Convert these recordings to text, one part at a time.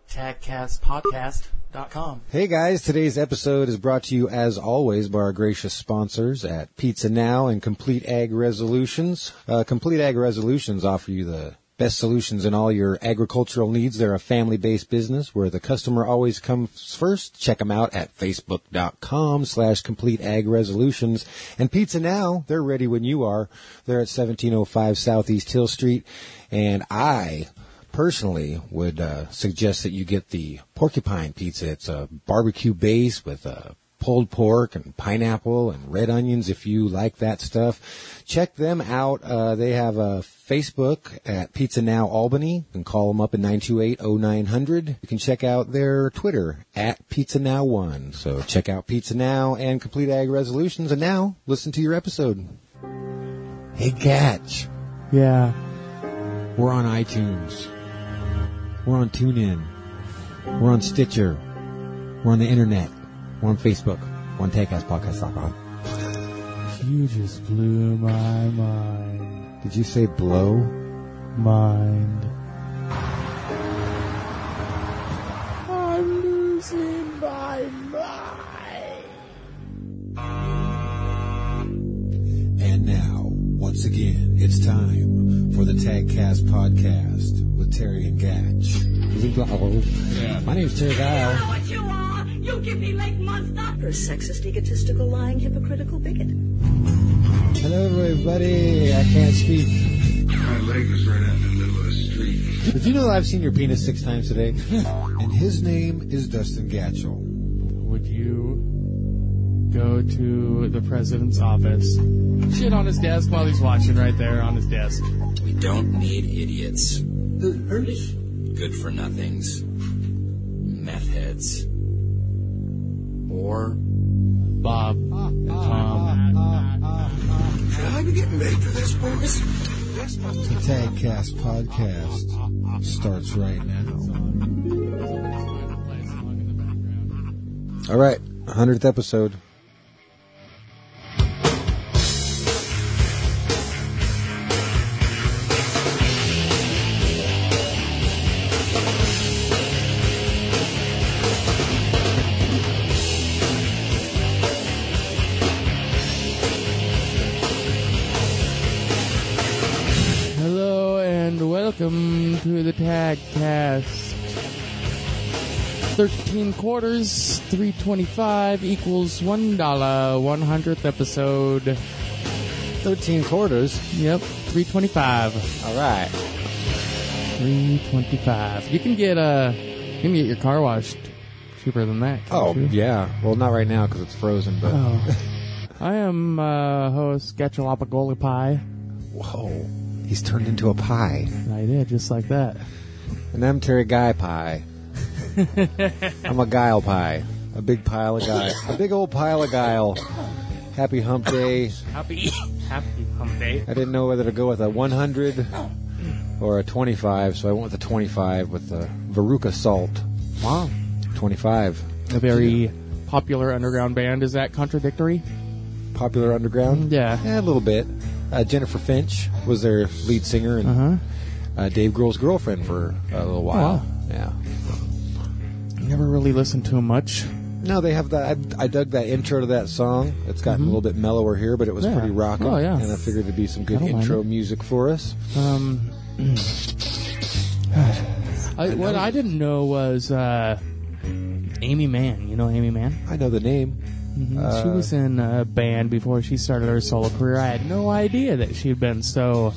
tagcastpodcast.com. Hey guys, today's episode is brought to you as always by our gracious sponsors at Pizza Now and Complete Ag Resolutions. Complete Ag Resolutions offer you the best solutions in all your agricultural needs. They're a family-based business where the customer always comes first. Check them out at facebook.com/Complete Ag Resolutions. And Pizza Now, they're ready when you are. They're at 1705 Southeast Hill Street. And I personally would suggest that you get the porcupine pizza. It's a barbecue base with pulled pork and pineapple and red onions if you like that stuff. Check them out. They have a Facebook at Pizza Now Albany. You can call them up at 928-0900. You can check out their Twitter at Pizza Now 1. So check out Pizza Now and Complete Ag Resolutions. And now, listen to your episode. Hey, Gatch. Yeah. We're on iTunes. We're on TuneIn. We're on Stitcher. We're on the internet. We're on Facebook. We're on tagcastpodcast.com. You just blew my mind. Did you say blow? Mind. I'm losing my mind. And now, once again, it's time for the Tagcast Podcast with Terry and Gatch. Yeah. My name's Terry Dial. You know what you are? You give me lake monster. You're a sexist, egotistical, lying, hypocritical bigot. Hello, everybody. I can't speak. My leg was right out in the middle of the street. Did you know that I've seen your penis 6 times today? And his name is Dustin Gatchell. Would you go to the president's office, shit on his desk while he's watching right there on his desk? We don't need idiots. Good for nothings. Meth heads. Or Bob and Tom. Should I be getting paid for this, boys? The Tagcast Podcast starts right now. All right, 100th episode. Welcome to the Tagcast. 13 quarters, $3.25 equals $1. 100th episode. 13 quarters. Yep, $3.25. All right. $3.25. You can get your car washed cheaper than that. Oh, you? yeah. Well, not right now because it's frozen, but... Oh. I am host Gatchalapagoli Pie. Whoa. He's turned into a pie. I did, just like that. And I'm Terry Guy Pie. I'm a guile pie. A big pile of guile. A big old pile of guile. Happy hump day. Happy hump day. I didn't know whether to go with a 100 or a 25, so I went with the 25 with the Veruca Salt. Wow. 25. A very popular underground band. Is that contradictory? Popular underground? Yeah. A little bit. Jennifer Finch was their lead singer, and Dave Grohl's girlfriend for a little while. Oh, wow. Yeah. Never really listened to them much. No, they have that. I dug that intro to that song. It's gotten a little bit mellower here, but it was pretty rocking. Oh, yeah. And I figured it'd be some good intro music for us. What I didn't know was Amy Mann. You know Amy Mann? I know the name. She was in a band before she started her solo career. I had no idea that she'd been so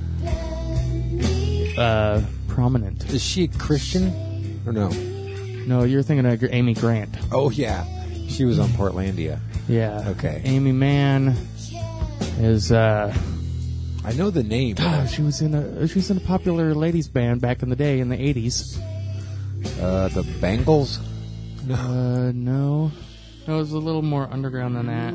prominent. Is she Christian or no? No, you're thinking of Amy Grant. Oh, yeah. She was on Portlandia. Yeah. Okay. Amy Mann is... I know the name. she was in a popular ladies band back in the day in the 80s. The Bangles? No. No, it was a little more underground than that.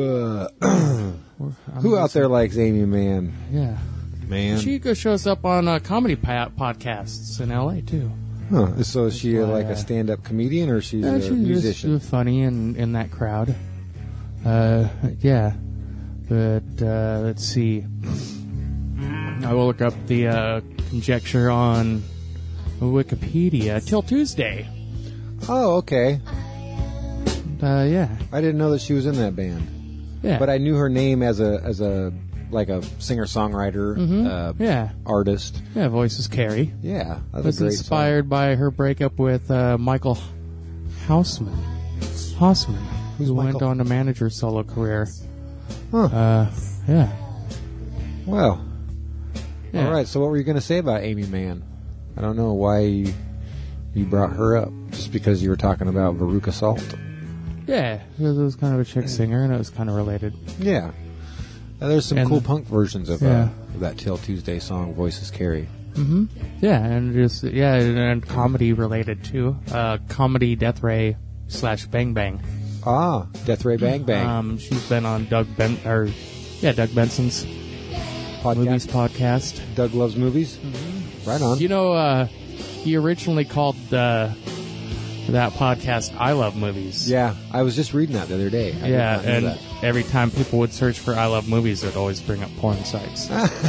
Who out there likes Amy Mann? Yeah. Man. She shows up on comedy podcasts in L.A., too. Huh. So is she like a stand-up comedian or she's a musician? She's funny in that crowd. Yeah. But let's see. I will look up the conjecture on Wikipedia till Tuesday. Oh, okay. Yeah. I didn't know that she was in that band. Yeah. But I knew her name as a like a singer-songwriter, Yeah. artist. Yeah, Voices Carry. Yeah, that's Was a great inspired by her breakup with Michael Hausman, Who's who went Michael? on to manage her solo career. Huh. Yeah. Well, Yeah. all right. So what were you going to say about Amy Mann? I don't know why you brought her up. Just because you were talking about Veruca Salt? Yeah, because it was kind of a chick singer, and it was kind of related. Yeah. There's some And- cool punk versions of Yeah. that Till Tuesday song, Voices Carry. Mm-hmm. Yeah, and comedy related too. Comedy Death Ray / Bang Bang. Ah, Death Ray Bang Bang She's been on Doug Benson's podcast. movies podcast. Doug Loves Movies. Right on. You know, he originally called that podcast "I Love Movies." Yeah, I was just reading that the other day. I did Yeah, not know and that. every time people would search for "I Love Movies," it would always bring up porn sites.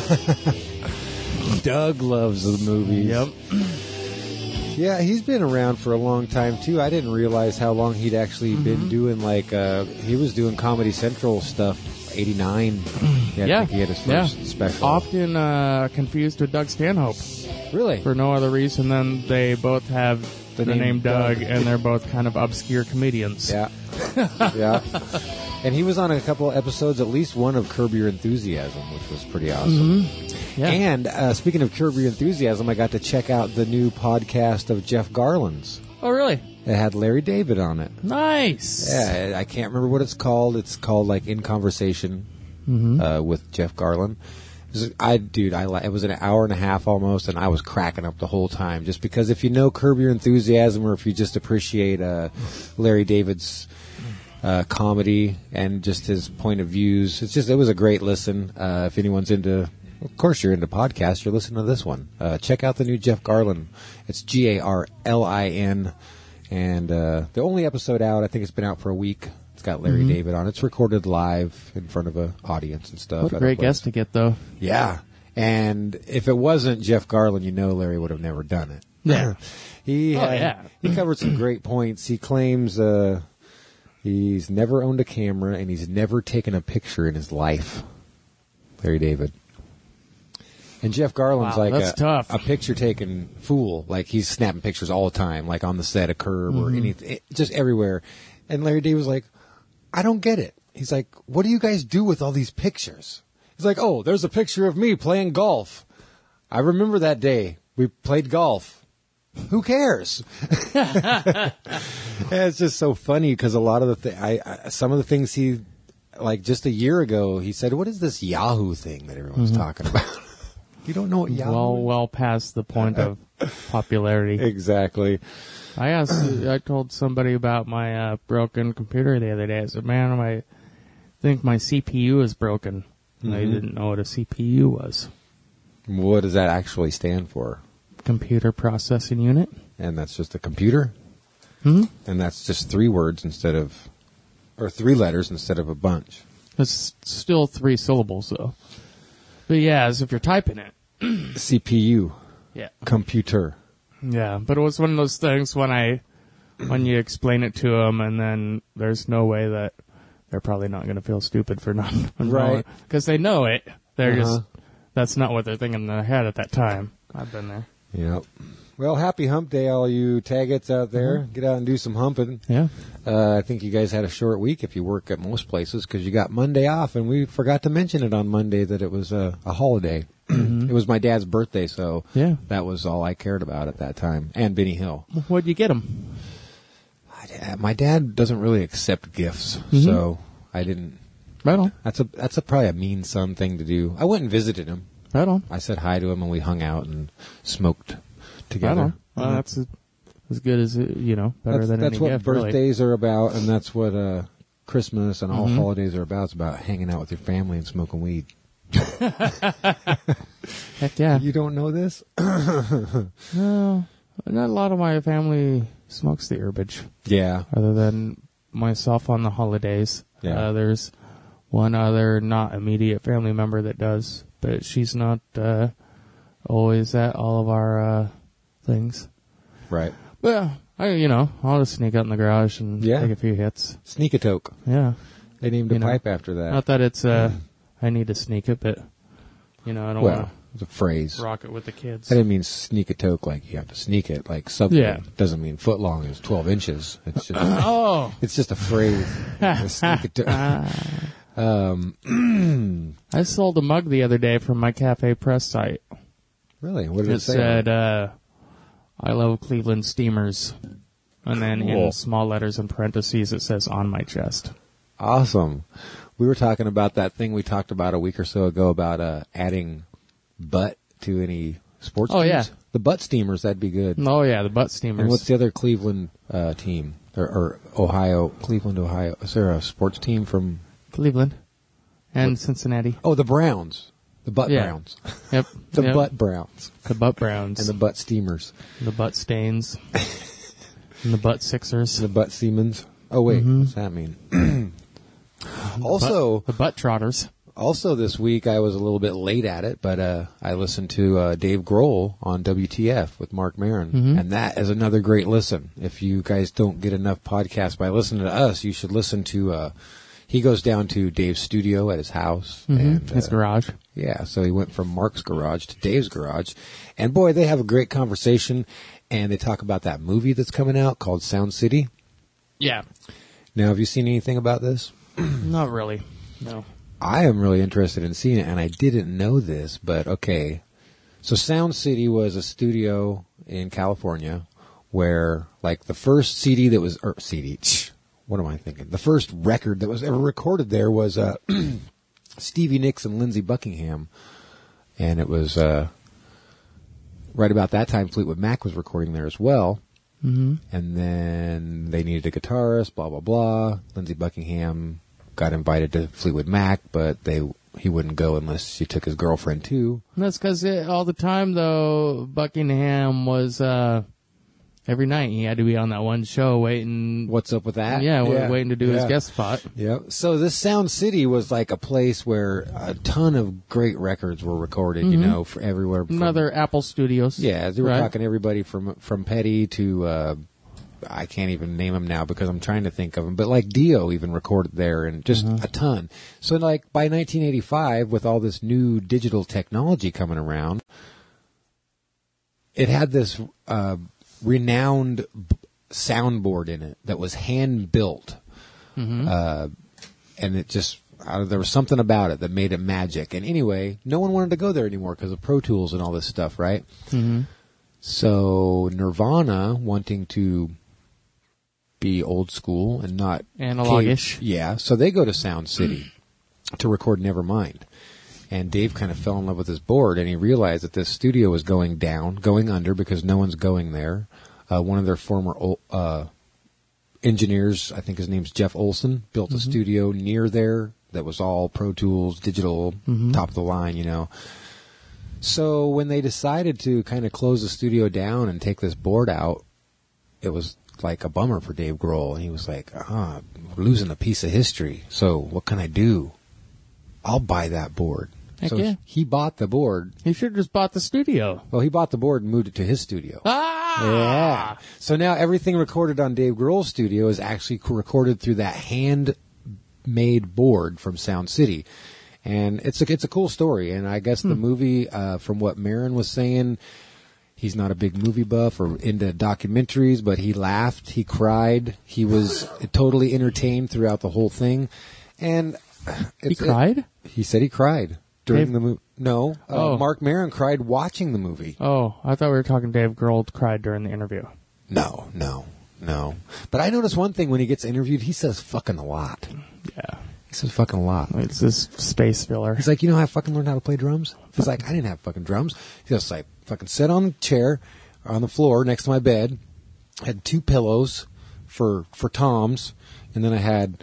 Doug loves the movies. Yep. Yeah, he's been around for a long time too. I didn't realize how long he'd actually been doing he was doing Comedy Central stuff. 89. Yeah. I think he had his first special. Often confused with Doug Stanhope Really? for no other reason than they both have The the name name Doug, Doug. and they're both kind of obscure comedians. Yeah. Yeah. And he was on a couple episodes, at least one of Curb Your Enthusiasm, which was pretty awesome. Yeah. And speaking of Curb Your Enthusiasm, I got to check out the new podcast of Jeff Garland's. Oh, really? It had Larry David on it. Nice. Yeah, I can't remember what it's called. It's called like In Conversation with Jeff Garland. It was an hour and a half almost, and I was cracking up the whole time. Just because if you know Curb Your Enthusiasm, or if you just appreciate Larry David's comedy and just his point of views, it was a great listen. If anyone's into, of course, you're into podcasts, you're listening to this one. Check out the new Jeff Garland. It's Garlin. And the only episode out, I think it's been out for a week. It's got Larry David on. It's recorded live in front of an audience and stuff. What a at great place. guest to get, though. Yeah. And if it wasn't Jeff Garland, Larry would have never done it. Yeah. He covered some great points. He claims he's never owned a camera and he's never taken a picture in his life. Larry David. And Jeff Garland's Wow, like that's tough. a picture-taking fool. Like, he's snapping pictures all the time, like on the set of Curb or anything, just everywhere. And Larry David was like, I don't get it. He's like, what do you guys do with all these pictures? He's like, oh, there's a picture of me playing golf. I remember that day. We played golf. Who cares? And it's just so funny because a lot of some of the things he, like just a year ago, he said, what is this Yahoo thing that everyone's talking about? You don't know what Yahoo is? Well past the point of popularity. Exactly. I told somebody about my broken computer the other day. I said, man, I think my CPU is broken. And they didn't know what a CPU was. What does that actually stand for? Computer processing unit. And that's just a computer? Hmm? And that's just 3 words or 3 letters instead of a bunch. It's still 3 syllables, though. But yeah, as if you're typing it. CPU. Yeah. Computer. Yeah, but it was one of those things when you explain it to them, and then there's no way that they're probably not going to feel stupid for not Right. because they know it. They're just that's not what they're thinking in their head at that time. I've been there. Yep. Well, happy hump day, all you taggets out there. Get out and do some humping. Yeah. I think you guys had a short week if you work at most places because you got Monday off, and we forgot to mention it on Monday that it was a holiday. It was my dad's birthday, so Yeah. that was all I cared about at that time. And Benny Hill. What'd you get them? My dad doesn't really accept gifts, so I didn't. Right on. That's probably a mean son thing to do. I went and visited him. Right on. I said hi to him, and we hung out and smoked Right together. on. Well, that's as good as better than that's any what gift. birthdays are about, and that's what Christmas and all holidays are about. It's about hanging out with your family and smoking weed. Heck yeah. You don't know this? No, not a lot of my family smokes the herbage. Yeah. Other than myself on the holidays. Yeah. There's one other not immediate family member that does, but she's not always at all of our things. Right. Well, I'll just sneak out in the garage and take a few hits. Sneak-a-toke. Yeah. They named a pipe after that. Not that it's, I need to sneak it, but, I don't want it's a phrase. to rock it with the kids. I didn't mean sneak-a-toke like you have to sneak it. Like Subway. Yeah. Doesn't mean foot long is 12 inches. It's just, it's just a phrase. Sneak-a-toke. I sold a mug the other day from my Cafe Press site. Really? What did it say? It said, I love Cleveland Steamers. And then in small letters in parentheses, it says, on my chest. Awesome. We were talking about that thing we talked about a week or so ago about adding butt to any sports teams. Yeah. The butt steamers, that'd be good. Oh, yeah, the butt steamers. And what's the other Cleveland team? Or Ohio, Cleveland, Ohio. Is there a sports team from... Cleveland and Cincinnati. Oh, the Browns. The butt Browns. Yep. The butt Browns. The butt Browns. And the butt steamers. The butt stains. And the butt Sixers. The butt Siemens. Oh, wait. What's that mean? Also... The butt Trotters. Also this week, I was a little bit late at it, but I listened to Dave Grohl on WTF with Mark Maron, and that is another great listen. If you guys don't get enough podcasts by listening to us, you should listen to... he goes down to Dave's studio at his house. And, his garage. Yeah, so he went from Mark's garage to Dave's garage. And boy, they have a great conversation, and they talk about that movie that's coming out called Sound City. Yeah. Now, have you seen anything about this? Not really, no. I am really interested in seeing it, and I didn't know this, but okay. So Sound City was a studio in California where, like, the first CD that was... what am I thinking? The first record that was ever recorded there was Stevie Nicks and Lindsey Buckingham. And it was right about that time Fleetwood Mac was recording there as well. Mm-hmm. And then they needed a guitarist, blah, blah, blah. Lindsey Buckingham got invited to Fleetwood Mac, but he wouldn't go unless she took his girlfriend, too. And that's because all the time, though, Buckingham was... every night he had to be on that one show waiting. What's up with that? Yeah, waiting to do his guest spot. Yeah. So this Sound City was like a place where a ton of great records were recorded, for everywhere. Another Apple Studios. Yeah, they were talking everybody from Petty to, I can't even name them now because I'm trying to think of them, but like Dio even recorded there and just a ton. So like by 1985, with all this new digital technology coming around, it had this, renowned soundboard in it that was hand built, and it just there was something about it that made it magic. And anyway, no one wanted to go there anymore because of Pro Tools and all this stuff, right? Mm-hmm. So Nirvana, wanting to be old school and not analogish, so they go to Sound City to record Nevermind. And Dave kind of fell in love with his board, and he realized that this studio was going under, because no one's going there. One of their former engineers, I think his name's Jeff Olson, built a studio near there that was all Pro Tools, digital, top of the line, So when they decided to kind of close the studio down and take this board out, it was like a bummer for Dave Grohl. And he was like, we're losing a piece of history. So what can I do? I'll buy that board. Heck so yeah. He bought the board. He should have just bought the studio. Well, he bought the board and moved it to his studio. Ah! Yeah. So now everything recorded on Dave Grohl's studio is actually recorded through that hand-made board from Sound City. And it's a cool story. And I guess the movie, from what Maron was saying, he's not a big movie buff or into documentaries, but he laughed, he cried, he was totally entertained throughout the whole thing. And... He cried? He said he cried during the movie. No, Mark Maron cried watching the movie. Oh, I thought we were talking Dave Grohl cried during the interview. No. But I noticed one thing when he gets interviewed, he says fucking a lot. Yeah. He says fucking a lot. It's this space filler. He's like, how I fucking learned how to play drums? He's like, I didn't have fucking drums. He just like fucking sit on the chair, on the floor next to my bed, had 2 pillows for toms, and then I had,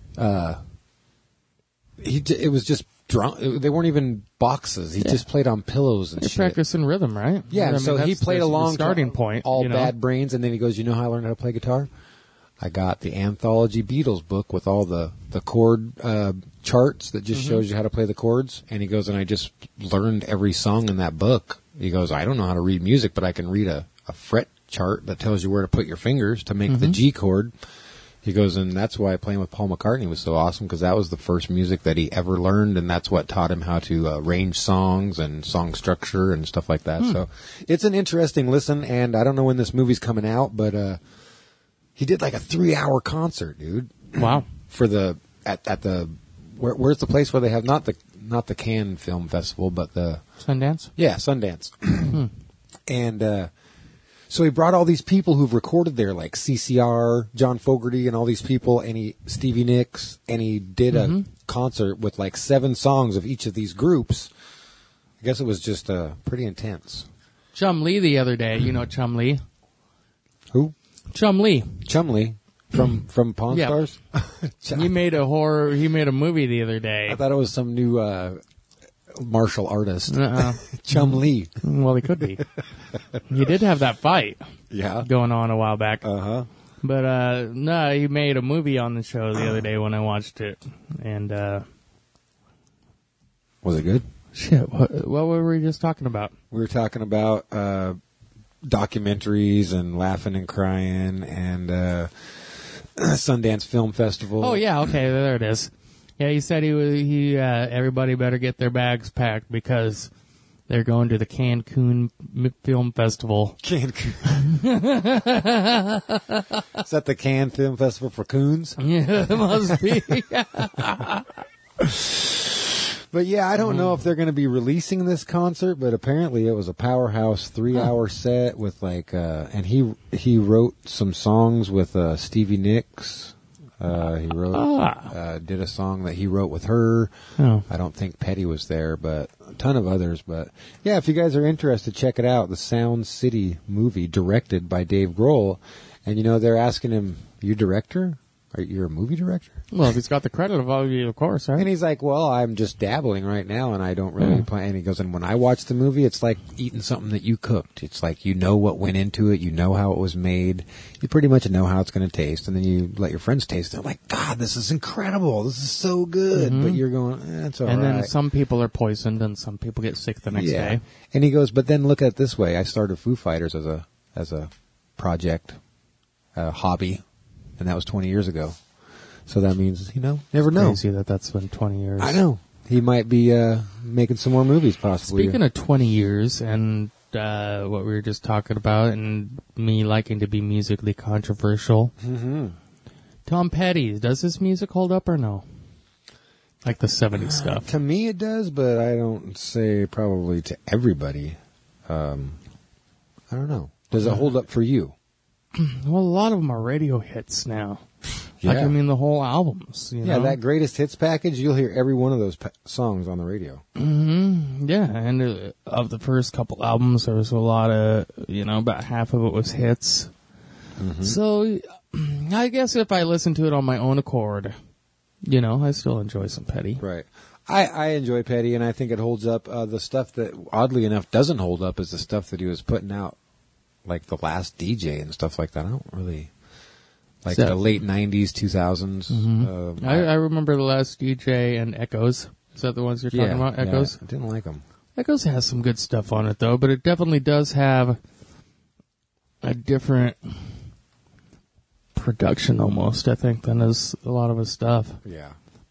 it was just drum. They weren't even boxes. He just played on pillows and shit. Practicing rhythm, right? Yeah. I mean, so he played along. Starting point. All bad brains, and then he goes, how I learned how to play guitar? I got the Anthology Beatles book with all the chord charts that just shows you how to play the chords. And he goes, and I just learned every song in that book. He goes, I don't know how to read music, but I can read a fret chart that tells you where to put your fingers to make the G chord. He goes, and that's why playing with Paul McCartney was so awesome, because that was the first music that he ever learned, and that's what taught him how to arrange songs and song structure and stuff like that. So it's an interesting listen, and I don't know when this movie's coming out, but he did like a 3-hour concert, dude. Wow. For the at the where's the place where they have not the Cannes Film Festival, but the Sundance? Yeah, Sundance. And so he brought all these people who've recorded there, like CCR, John Fogerty, and all these people, and Stevie Nicks, and he did a concert with like 7 songs of each of these groups. I guess it was just pretty intense. Chum Lee the other day. You know Chum Lee? Who? Chum Lee. Chum Lee from Pawn Yeah. Stars. He made a movie the other day. I thought it was some new martial artist. Chum Lee. Well, he could be. He did have that fight going on a while back. But no, he made a movie on the show the other day when I watched it. And was it good? Shit, what were we just talking about? We were talking about documentaries and laughing and crying and Sundance Film Festival. Oh yeah, okay, there it is. Yeah, he said everybody better get their bags packed because they're going to the Cancun Film Festival. Cancun. Is that the Cannes Film Festival for coons? Yeah, it must be. But yeah, I don't know if they're going to be releasing this concert, but apparently it was a powerhouse 3-hour set with like, and he wrote some songs with Stevie Nicks. He wrote, did a song that he wrote with her. Oh. I don't think Petty was there, but a ton of others. But yeah, if you guys are interested, check it out. The Sound City movie, directed by Dave Grohl. And they're asking him, "You director? You're a movie director?" Well, if he's got the credit of course, right? And he's like, "Well, I'm just dabbling right now, and I don't really plan." And he goes, "And when I watch the movie, it's like eating something that you cooked. It's like you know what went into it, you know how it was made, you pretty much know how it's going to taste, and then you let your friends taste it. They're like, God, this is incredible. This is so good." But you're going, "It's all right." And then some people are poisoned, and some people get sick the next day. And he goes, "But then look at it this way. I started Foo Fighters as a project, hobby, and that was 20 years ago." So that means, never know. Crazy that's been 20 years. I know. He might be making some more movies, possibly. Speaking of 20 years and what we were just talking about and me liking to be musically controversial, Tom Petty, does his music hold up or no? Like the 70s stuff. To me it does, but I don't say probably to everybody. I don't know. Does it hold up for you? Well, a lot of them are radio hits now. Yeah. Like, I mean, the whole albums. Yeah, that greatest hits package, you'll hear every one of those songs on the radio. Yeah, and of the first couple albums, there was a lot of, about half of it was hits. So, I guess if I listen to it on my own accord, I still enjoy some Petty. Right. I enjoy Petty, and I think it holds up. The stuff that, oddly enough, doesn't hold up is the stuff that he was putting out, like The Last DJ and stuff like that. I don't really... Like the late 90s, 2000s. I remember The Last DJ and Echoes. Is that the ones you're talking about? Echoes? Yeah, I didn't like them. Echoes has some good stuff on it, though, but it definitely does have a different production almost, I think, than a lot of his stuff. Yeah.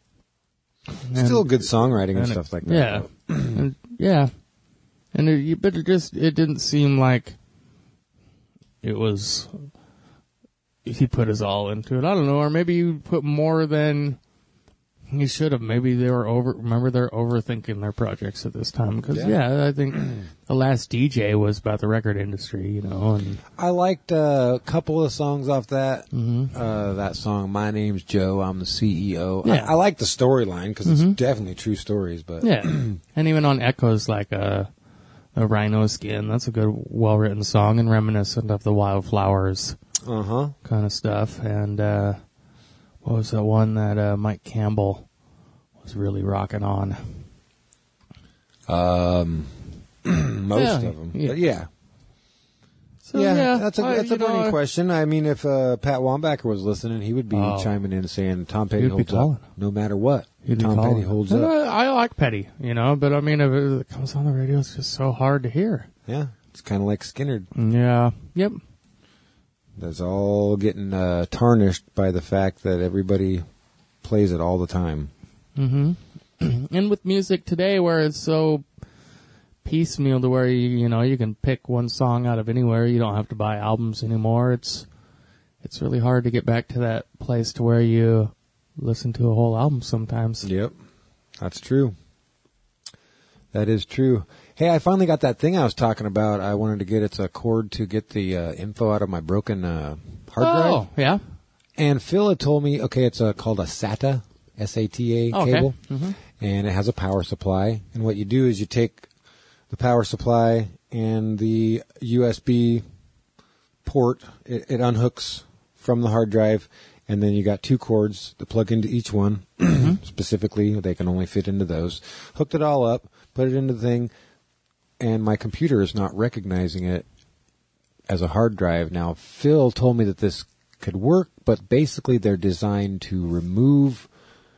Still good songwriting and stuff like that. Yeah. But it didn't seem like it was... He put his all into it. I don't know, or maybe you put more than he should have. Maybe they were they're overthinking their projects at this time. Because, I think The Last DJ was about the record industry, And I liked a couple of songs off that. That song, My Name's Joe, I'm the CEO. Yeah. I like the storyline because it's definitely true stories. But yeah. And even on Echoes, like a Rhino Skin, that's a good, well-written song and reminiscent of the Wildflowers. Kind of stuff. And what was that one that Mike Campbell was really rocking on? Most of them. Yeah. But yeah. So, that's a burning question. I mean, if Pat Wambacher was listening, he would be chiming in and saying Tom Petty holds up no matter what. Tom Petty holds up. I like Petty, but I mean, if it comes on the radio, it's just so hard to hear. Yeah. It's kind of like Skynyrd. Yeah. Yep. That's all getting tarnished by the fact that everybody plays it all the time. Mm-hmm. And with music today, where it's so piecemeal to where you can pick one song out of anywhere. You don't have to buy albums anymore. It's really hard to get back to that place to where you listen to a whole album sometimes. Yep, that's true. That is true. Hey, I finally got that thing I was talking about. I wanted to get it's a cord to get the info out of my broken hard drive. Oh, yeah. And Phil had told me, okay, it's called a SATA, S-A-T-A cable, Mm-hmm. and it has a power supply. And what you do is you take the power supply and the USB port, it unhooks from the hard drive, and then you got two cords that plug into each one. Specifically, they can only fit into those. Hooked it all up, put it into the thing, and my computer is not recognizing it as a hard drive. Now, Phil told me that this could work, but basically they're designed to remove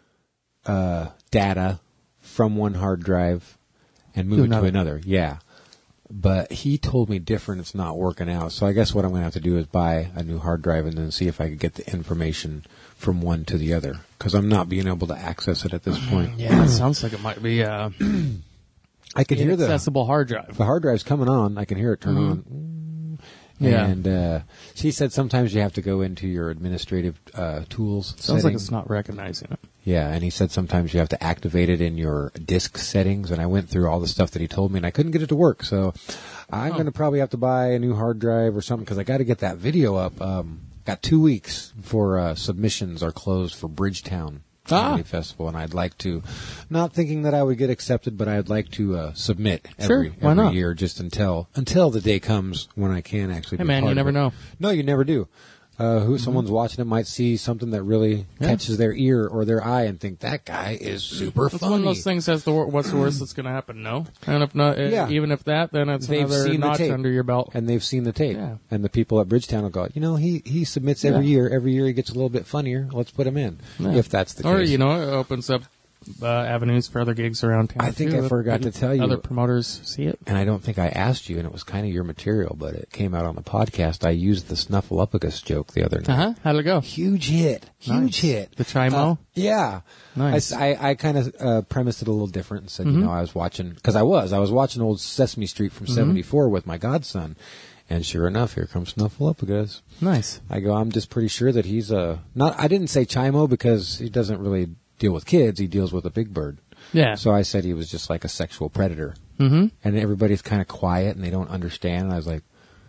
data from one hard drive and move it to another. Yeah. But he told me different. It's not working out. So I guess what I'm going to have to do is buy a new hard drive and then see if I can get the information from one to the other, because I'm not being able to access it at this point. Yeah, it sounds like it might be I can hear accessible hard drive. the hard drive's coming on. I can hear it turn on. Yeah. And she said sometimes you have to go into your administrative tools. Sounds like settings. it's not recognizing it. Yeah, and he said sometimes you have to activate it in your disk settings, and I went through all the stuff that he told me, and I couldn't get it to work. So I'm going to probably have to buy a new hard drive or something, because I got to get that video up. Got 2 weeks before submissions are closed for Bridgetown Comedy Festival, and I'd like to, not thinking that I would get accepted, but I'd like to submit every year just until the day comes when I can actually. Hey be man, part you of never it. know. No, you never do. Someone's watching it might see something that really catches their ear or their eye and think that guy is super It's funny. one of those things that's what's the worst that's going to happen? No. And if not, even if that, then it's They've another seen the notch tape. under your belt. And they've seen the tape. Yeah. And the people at Bridgetown will go, he submits every year. Every year he gets a little bit funnier. Let's put him in. Yeah. If that's the Or, case. it opens up avenues for other gigs around town. I think too, I forgot to tell you. Other promoters see it. And I don't think I asked you, and it was kind of your material, but it came out on the podcast. I used the Snuffleupagus joke the other night. How'd it go? Huge hit. Huge hit. The Chimo? Yeah. Nice. I kind of premised it a little different and said, I was watching, because I was watching old Sesame Street from 74 with my godson. And sure enough, here comes Snuffleupagus. Nice. I go, I'm just pretty sure that he's I didn't say Chimo because he doesn't really deal with kids. He deals with a big bird. Yeah. So I said he was just like a sexual predator. Mm-hmm. And everybody's kind of quiet and they don't understand. And I was like,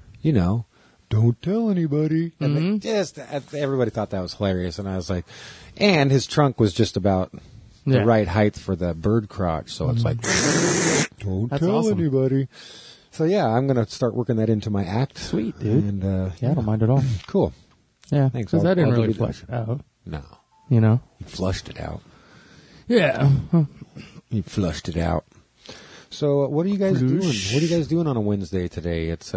don't tell anybody. And everybody thought that was hilarious. And I was like, and his trunk was just about the right height for the bird crotch. So it's like, don't That's tell awesome. anybody. So yeah, I'm going to start working that into my act. Sweet, dude. And I don't mind at all. cool. Yeah. Thanks. Because I didn't I'll really give you flesh it out. No. You You flushed it out. Yeah. You flushed it out. So what are you guys doing? What are you guys doing on a Wednesday today? It's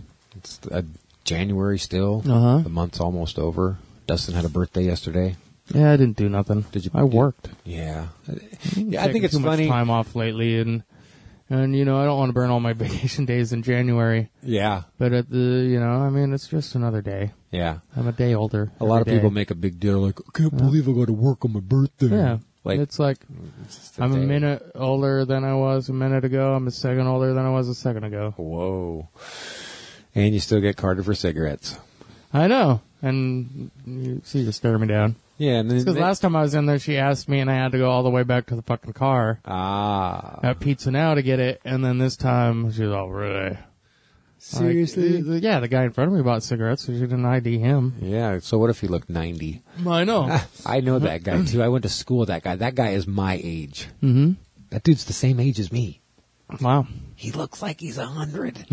January still. Uh-huh. The month's almost over. Dustin had a birthday yesterday. Yeah, I didn't do nothing. Did you? I worked. Yeah. I Taking think it's too funny. much time off lately, and I don't want to burn all my vacation days in January. Yeah. But at it's just another day. Yeah. I'm a day older. A lot of every people day. make a big deal like, I can't believe I got to work on my birthday. Yeah. Like, It's like it's just a I'm a day. minute older than I was a minute ago. I'm a second older than I was a second ago. Whoa. And you still get carded for cigarettes. I know. And she just stared me down. Yeah. And Because last time I was in there, she asked me, and I had to go all the way back to the fucking car at Pizza Now to get it. And then this time, she was all, really? Seriously? Like, yeah, the guy in front of me bought cigarettes, so she didn't ID him. Yeah. So what if he looked 90? I know. I know that guy too. I went to school with that guy. That guy is my age. Mm-hmm. That dude's the same age as me. Wow. He looks like he's 100.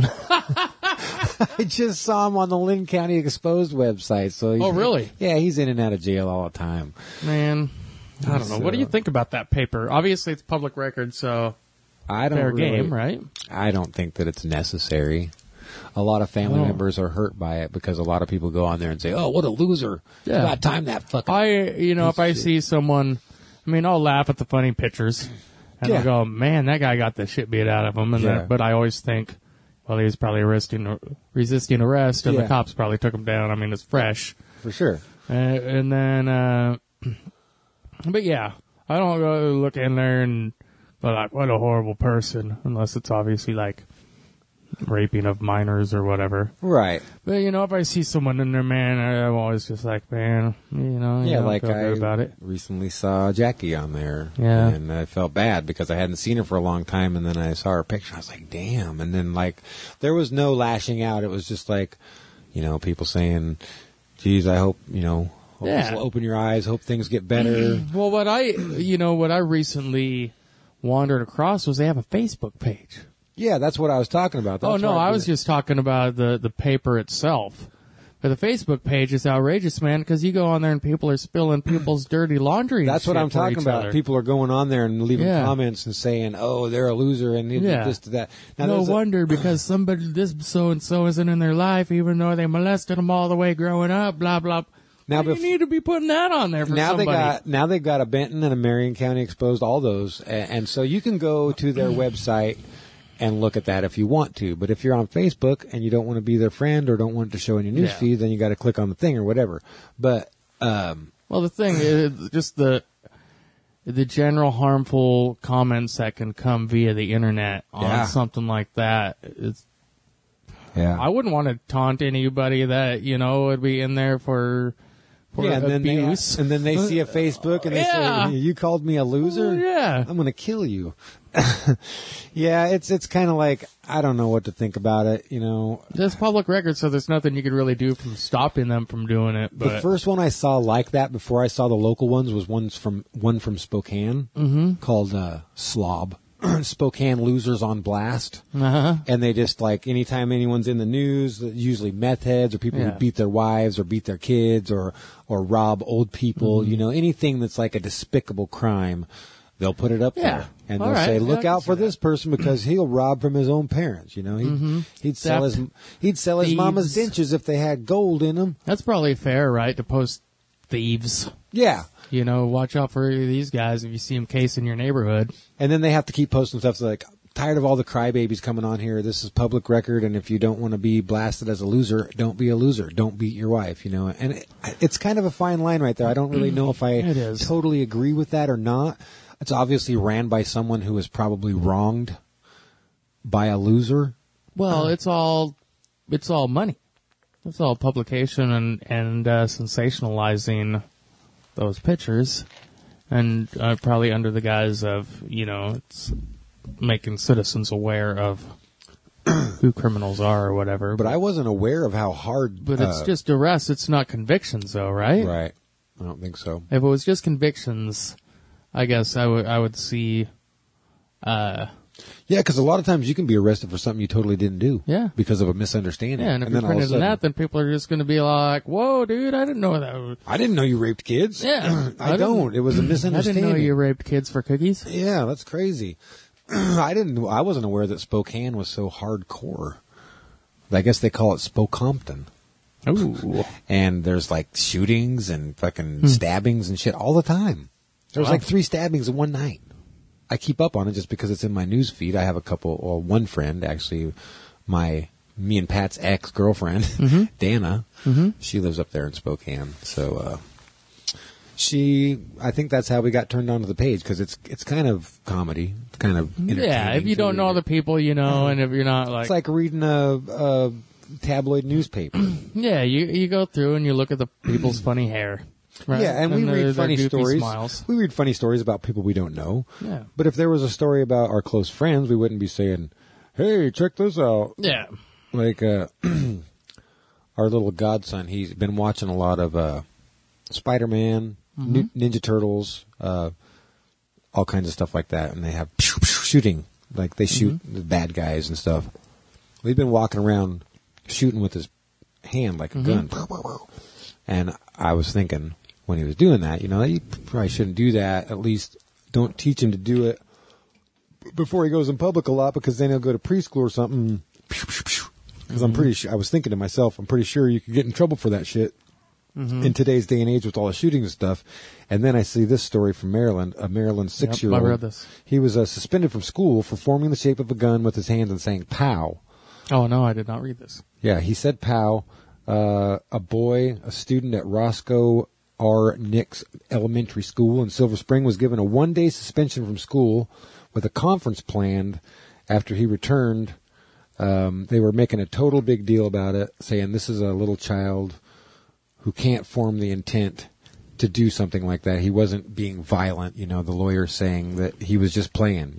I just saw him on the Lynn County Exposed website. So Oh, really? Yeah, he's in and out of jail all the time. Man, I don't know. What do you think about that paper? Obviously, it's public record, so I don't fair really, game, right? I don't think that it's necessary. A lot of family members are hurt by it because a lot of people go on there and say, "Oh, what a loser! Yeah. About time that fucking." If I see someone, I'll laugh at the funny pictures, and Yeah. I'll go, "Man, that guy got the shit beat out of him." Yeah. But I always think, Well, he was probably resisting arrest, and Yeah. the cops probably took him down. I mean, it's fresh. For sure. And then, but yeah, I don't go look in there and be like, what a horrible person, unless it's obviously like raping of minors or whatever. Right. But, you know, if I see someone in there, man, I'm always just like, man, you Yeah, don't like feel I good about it. recently saw Jackie on there. Yeah. And I felt bad because I hadn't seen her for a long time, and then I saw her picture. I was like, damn. And then, like, there was no lashing out. It was just like, you know, people saying, geez, I hope, you know, hope this Yeah. will open your eyes, hope things get better. Well, what I recently wandered across was they have a Facebook page. Yeah, that's what I was talking about. Oh, That's no, why I was just talking about the paper itself. But the Facebook page is outrageous, man, because you go on there and people are spilling people's dirty laundry. and That's what shit I'm for talking each about. other. People are going on there and leaving Yeah. comments and saying, "Oh, they're a loser," and they did Yeah. this to that. Now, No there's a- wonder, because somebody, this so-and-so isn't in their life, even though they molested them all the way growing up, blah, blah. Now, Well, you need to be putting that on there for now somebody. they've got a Benton and a Marion County exposed, all those, and so you can go to their website and look at that if you want to. But if you're on Facebook and you don't want to be their friend or don't want it to show in your news Yeah. feed, then you got to click on the thing or whatever. But Well, the thing is just the general harmful comments that can come via the internet on Yeah. something like that. It's, yeah, I wouldn't want to taunt anybody that, you know, would be in there for and then abuse. they see a Facebook and they Yeah. say, "You called me a loser? Oh, yeah. I'm going to kill you." Yeah, it's kind of like I don't know what to think about it. You know, There's public record, so there's nothing you could really do from stopping them from doing it. the But first one I saw like that before I saw the local ones was one from Spokane called Slob. Spokane Losers on Blast. uh-huh. And they just like anytime anyone's in the news, usually meth heads or people Yeah. who beat their wives or beat their kids or rob old people, you know, anything that's like a despicable crime, they'll put it up Yeah. there. And All they'll right. say, Yeah, look I can out for see this person because he'll rob from his own parents, you know. He'd sell his Theft. he'd sell his mama's Thieves. dentures if they had gold in them. That's probably fair, right? To post thieves. Yeah. You know, watch out for these guys if you see them casing your neighborhood. And then they have to keep posting stuff like, tired of all the crybabies coming on here. This is public record, and if you don't want to be blasted as a loser, don't be a loser. Don't beat your wife, you know. And it's kind of a fine line right there. I don't really know if I It is. totally agree with that or not. It's obviously ran by someone who was probably wronged by a loser. Well, it's all money. It's all publication and sensationalizing those pictures, and probably under the guise of, you know, it's making citizens aware of who criminals are or whatever. But I wasn't aware of how hard. But it's just arrests. It's not convictions, though, right? right. I don't think so. If it was just convictions, I guess I would see. Yeah, because a lot of times you can be arrested for something you totally didn't do. Yeah. Because of a misunderstanding. Yeah, and if then you're all of a printed in sudden, that, then people are just going to be like, "Whoa, dude, I didn't know that." I didn't know you raped kids. Yeah, I don't. It was a I misunderstanding. didn't know you raped kids for cookies. Yeah, that's crazy. I wasn't aware that Spokane was so hardcore. I guess they call it Spokompton. Ooh, And there's like shootings and fucking stabbings and shit all the time. There was Wow. like 3 stabbings in one night. I keep up on it just because it's in my news feed. I have one friend actually, me and Pat's ex-girlfriend, Dana. She lives up there in Spokane. So, I think that's how we got turned on to the page because it's kind of comedy, kind of entertaining. yeah. If you to don't know read. the people, you know, and if you're not like, It's like reading a tabloid newspaper. yeah, you go through and you look at the people's funny hair. Right? Yeah, and we their read funny goofy stories. Smiles. We read funny stories about people we don't know. Yeah. But if there was a story about our close friends, we wouldn't be saying, "Hey, check this out." Yeah. Like our little godson, he's been watching a lot of Spider-Man, Ninja Turtles, all kinds of stuff like that, and they have shooting, like they shoot the bad guys and stuff. We've been walking around shooting with his hand like a gun, and I was thinking when he was doing that, you know, you probably shouldn't do that. At least don't teach him to do it before he goes in public a lot, because then he'll go to preschool or something. Because I'm pretty sure, I was thinking to myself, I'm pretty sure you could get in trouble for that shit in today's day and age with all the shootings and stuff. And then I see this story from Maryland, a Maryland 6-year-old. I read this. He was suspended from school for forming the shape of a gun with his hands and saying "pow" Oh, no, I did not read this. Yeah, he said POW. A student at Roscoe R. Nix Elementary School in Silver Spring was given a 1-day suspension from school with a conference planned after he returned. They were making a total big deal about it, saying this is a little child who can't form the intent to do something like that. He wasn't being violent, the lawyer saying that he was just playing,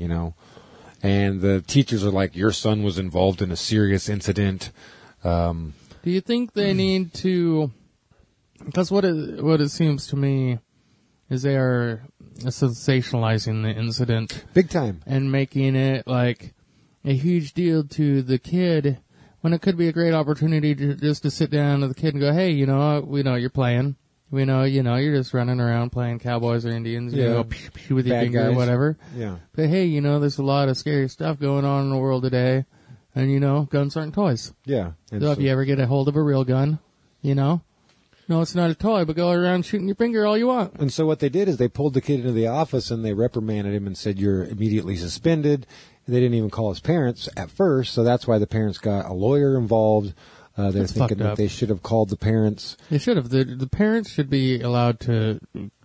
And the teachers are like, your son was involved in a serious incident. Do you think they need to... Because what it seems to me is they are sensationalizing the incident. Big time. And making it like a huge deal to the kid when it could be a great opportunity to sit down with the kid and go, hey, we know you're playing. We know, you're just running around playing cowboys or Indians, pew, pew with your Bad finger guys. or whatever. Yeah. But hey, there's a lot of scary stuff going on in the world today. And, guns aren't toys. Yeah. And So if you ever get a hold of a real gun, no, it's not a toy, but go around shooting your finger all you want. And so what they did is they pulled the kid into the office and they reprimanded him and said, you're immediately suspended. They didn't even call his parents at first, so that's why the parents got a lawyer involved. They're That's thinking fucked that up. they should have called the parents. They should have. The parents should be allowed to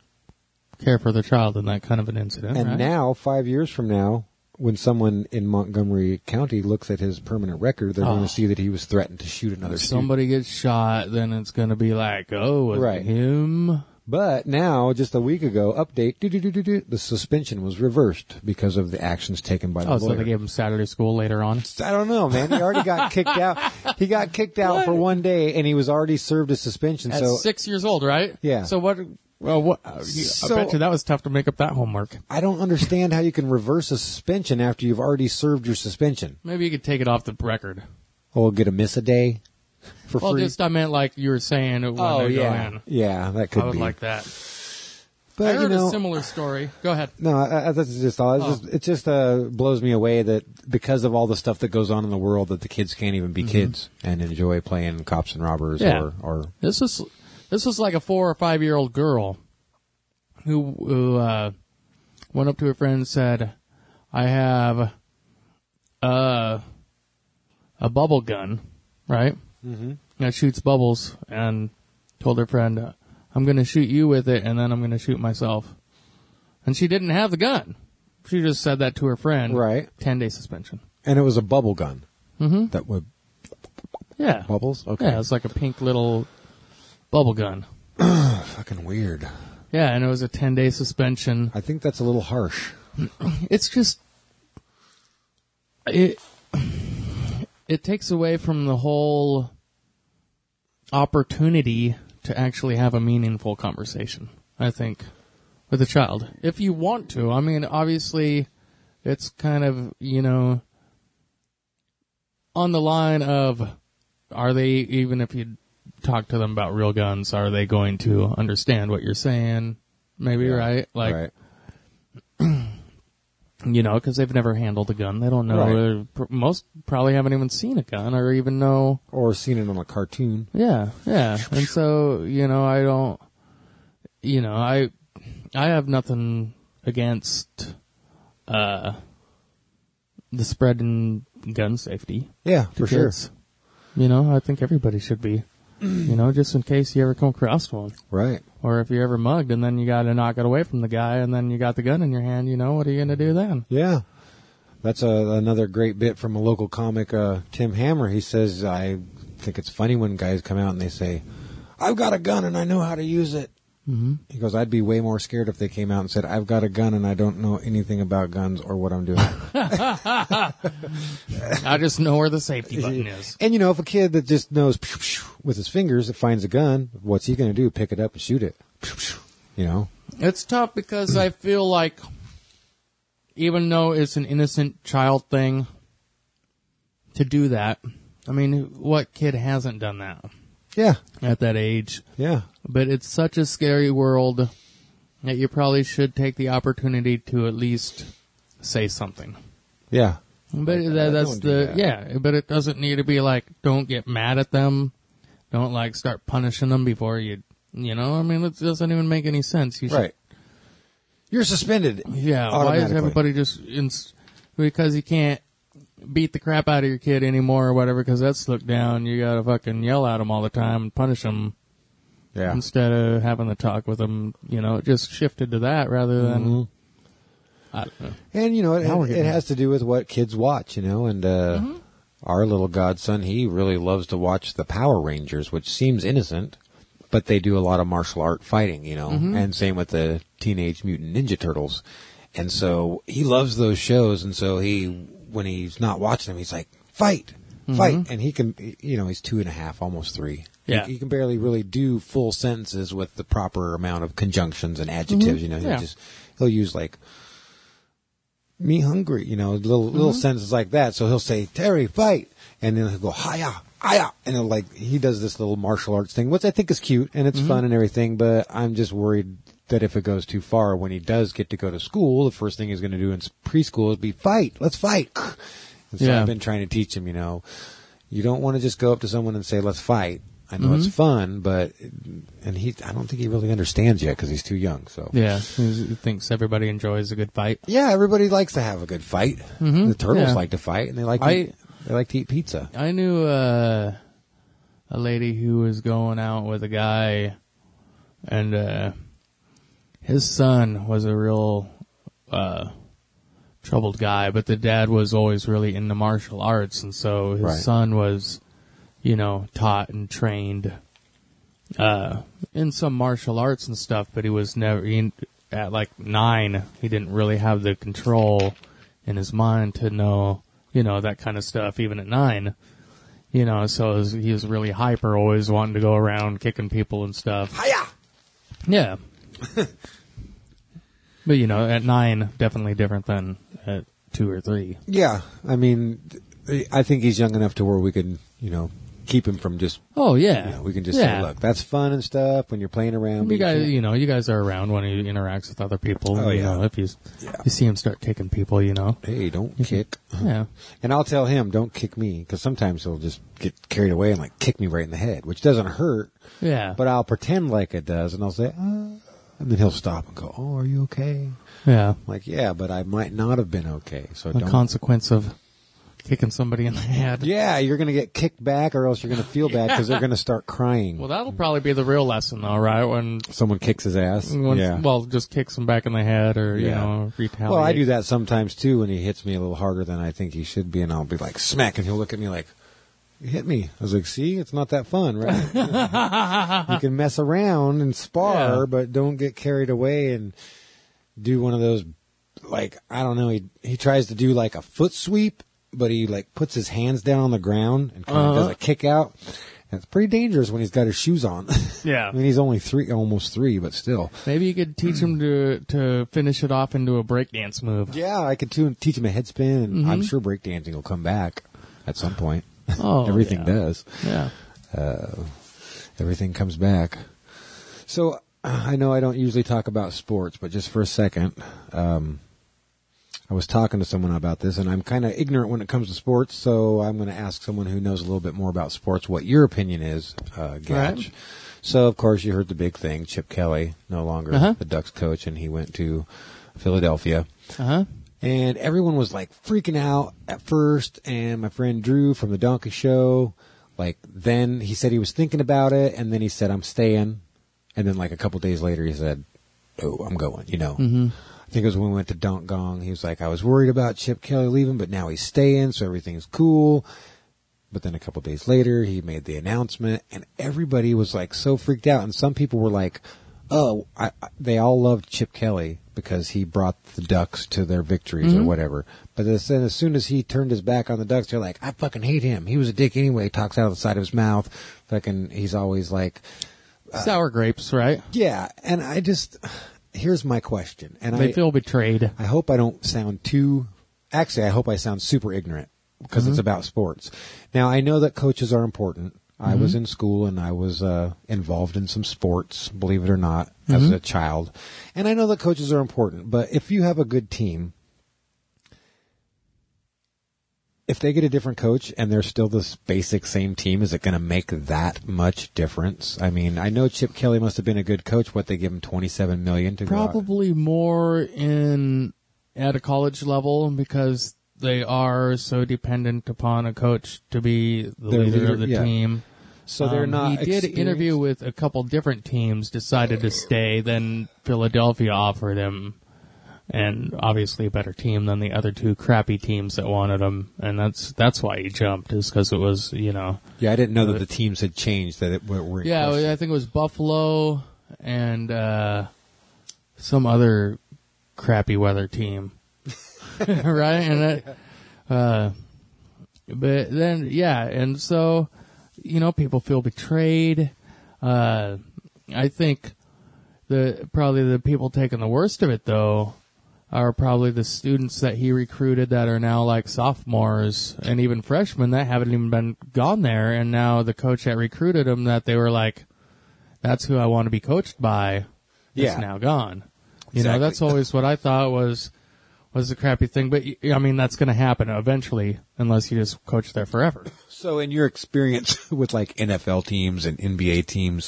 care for their child in that kind of an incident. And right? now, 5 years from now, when someone in Montgomery County looks at his permanent record, they're going to see that he was threatened to shoot another if student. somebody gets shot, then it's going to be like, oh, was Right. it him? But now, just a week ago, update, the suspension was reversed because of the actions taken by the Oh, lawyer. so they gave him Saturday school later on? I don't know, man. He already got kicked out. He got kicked out for 1 day, and he was already served a suspension. At So 6 years old, right? Yeah. So what? Well, what? I bet you that was tough to make up that homework. I don't understand how you can reverse a suspension after you've already served your suspension. Maybe you could take it off the record. Or get a miss a day for Well, free. I meant like you were saying when they go in. Yeah, that could I would be. like that. But I heard you know, a similar story. Go ahead. no, that's just all. It just blows me away that because of all the stuff that goes on in the world, that the kids can't even be kids and enjoy playing cops and robbers Yeah. or This was like a 4 or 5 year old girl who went up to her friend and said, "I have a bubble gun, right? Mm-hmm. That shoots bubbles," and told her friend, "I'm going to shoot you with it, and then I'm going to shoot myself." And she didn't have the gun. She just said that to her friend. Right. 10-day suspension. and it was a bubble gun that would Yeah. bubbles. Okay, Yeah, it's like a pink little bubble gun. fucking weird. Yeah, and it was a 10-day suspension. I think that's a little harsh. It's just it takes away from the whole opportunity to actually have a meaningful conversation, I think, with a child. If you want to. I mean, obviously it's kind of, on the line of, are they, even if you talk to them about real guns, are they going to understand what you're saying? Maybe, right? Like, right. because they've never handled a gun. They don't know. Right. Most probably haven't even seen a gun or even know. Or seen it on a cartoon. Yeah. And so, I don't, I have nothing against, the spread in gun safety. Yeah, to for sure. kids. I think everybody should be, just in case you ever come across one. Right. Or if you're ever mugged and then you got to knock it away from the guy and then you got the gun in your hand, what are you going to do then? Yeah. That's another great bit from a local comic, Tim Hammer. He says, I think it's funny when guys come out and they say, I've got a gun and I know how to use it. Mm-hmm. He goes, I'd be way more scared if they came out and said, I've got a gun and I don't know anything about guns or what I'm doing. I just know where the safety button is. And, if a kid that just knows with his fingers that finds a gun, what's he going to do? Pick it up and shoot it. It's tough because I feel like even though it's an innocent child thing to do that, I mean, what kid hasn't done that? Yeah. At that age. Yeah. But it's such a scary world that you probably should take the opportunity to at least say something. Yeah. But don't do that. but it doesn't need to be like, don't get mad at them. Don't start punishing them before it doesn't even make any sense. You should, Right. You're suspended. Yeah. Why is Automatically. everybody just, because you can't beat the crap out of your kid anymore or whatever because that's looked down. You gotta fucking yell at them all the time and punish them instead of having the talk with them. You know, it just shifted to that rather than. I don't know. And, you know, it has to do with what kids watch, you know, and our little godson, he really loves to watch the Power Rangers, which seems innocent, but they do a lot of martial art fighting, you know, and same with the Teenage Mutant Ninja Turtles. And so he loves those shows, and so when he's not watching them, he's like, fight! And he can, you know, he's 2.5, almost 3. Yeah. He can barely really do full sentences with the proper amount of conjunctions and adjectives, you know, he'll use like, me hungry, you know, little sentences like that. So he'll say, Terry, fight. And then he'll go, hiya, hiya. And he'll he does this little martial arts thing, which I think is cute and it's fun and everything, but I'm just worried that if it goes too far, when he does get to go to school, the first thing he's going to do in preschool is be fight. Let's fight. And so I've been trying to teach him, you know, you don't want to just go up to someone and say, let's fight. I know it's fun, but I don't think he really understands yet because he's too young. So yeah, he thinks everybody enjoys a good fight. Yeah, everybody likes to have a good fight. The turtles like to fight, and they like to eat pizza. I knew a lady who was going out with a guy, and his son was a real troubled guy, but the dad was always really into martial arts, and so his son was, you know, taught and trained in some martial arts and stuff, but he was never, at like 9, he didn't really have the control in his mind to know, you know, that kind of stuff, even at 9. You know, so he was really hyper, always wanting to go around kicking people and stuff. Hiya! Yeah. But, you know, at 9, definitely different than at 2 or 3. Yeah, I mean, I think he's young enough to where we can, you know, keep him from just. Oh yeah, you know, we can just say, look, that's fun and stuff when you're playing around. You guys are around when he interacts with other people. Oh, you know, if you see him start kicking people, you know, hey, don't kick. Yeah, and I'll tell him, don't kick me, because sometimes he'll just get carried away and like kick me right in the head, which doesn't hurt. Yeah, but I'll pretend like it does, and I'll say, and then he'll stop and go, oh, are you okay? Yeah, I'm like, yeah, but I might not have been okay. So the consequence of kicking somebody in the head. Yeah, you're going to get kicked back, or else you're going to feel bad because they're going to start crying. Well, that'll probably be the real lesson, though, right? When someone kicks his ass. Well, just kicks him back in the head, or you know, retaliate. Well, I do that sometimes too when he hits me a little harder than I think he should be, and I'll be like, smack, and he'll look at me like, you hit me. I was like, see, it's not that fun, right? You can mess around and spar, but don't get carried away and do one of those, like, I don't know, he tries to do like a foot sweep, but he like puts his hands down on the ground and kind of does a kick out. And it's pretty dangerous when he's got his shoes on. Yeah. I mean, he's only almost 3, but still. Maybe you could teach him to finish it off into a breakdance move. Yeah, I could teach him a head spin, and I'm sure breakdancing will come back at some point. Oh, everything does. Yeah. Everything comes back. So I know I don't usually talk about sports, but just for a second, I was talking to someone about this, and I'm kind of ignorant when it comes to sports, so I'm going to ask someone who knows a little bit more about sports what your opinion is, Gatch. Right. So, of course, you heard the big thing. Chip Kelly, no longer the Ducks coach, and he went to Philadelphia. And everyone was, like, freaking out at first, and my friend Drew from the Donkey Show, like, then he said he was thinking about it, and then he said, I'm staying. And then, like, a couple days later, he said, oh, I'm going, you know. I think it was when we went to Donk Gong. He was like, I was worried about Chip Kelly leaving, but now he's staying, so everything's cool. But then a couple days later, he made the announcement, and everybody was, like, so freaked out. And some people were like, oh, they all loved Chip Kelly because he brought the Ducks to their victories or whatever. But then as soon as he turned his back on the Ducks, they're like, I fucking hate him. He was a dick anyway. He talks out of the side of his mouth. Fucking, he's always like... sour grapes, right? Yeah, and I just... Here's my question. And they feel betrayed. I hope I don't sound too... Actually, I hope I sound super ignorant because it's about sports. Now, I know that coaches are important. I was in school and I was involved in some sports, believe it or not, as a child. And I know that coaches are important, but if you have a good team, if they get a different coach and they're still this basic same team, is it going to make that much difference? I mean, I know Chip Kelly must have been a good coach. What, they give him $27 million to probably go out? More at a college level because they are so dependent upon a coach to be the leader of the team. So they're not. He did interview with a couple different teams, decided to stay. Then Philadelphia offered him, and obviously a better team than the other two crappy teams that wanted him, and that's why he jumped, is because it was, you know. Yeah, I didn't know that the teams had changed. That it were. Yeah, I think it was Buffalo and some other crappy weather team, right? And but then and so. You know, people feel betrayed. I think probably the people taking the worst of it, though, are probably the students that he recruited that are now like sophomores and even freshmen that haven't even been gone there. And now the coach that recruited them, that they were like, that's who I want to be coached by, is now gone. You know, that's always what I thought was the crappy thing. But, I mean, that's going to happen eventually unless you just coach there forever. So in your experience with like NFL teams and NBA teams,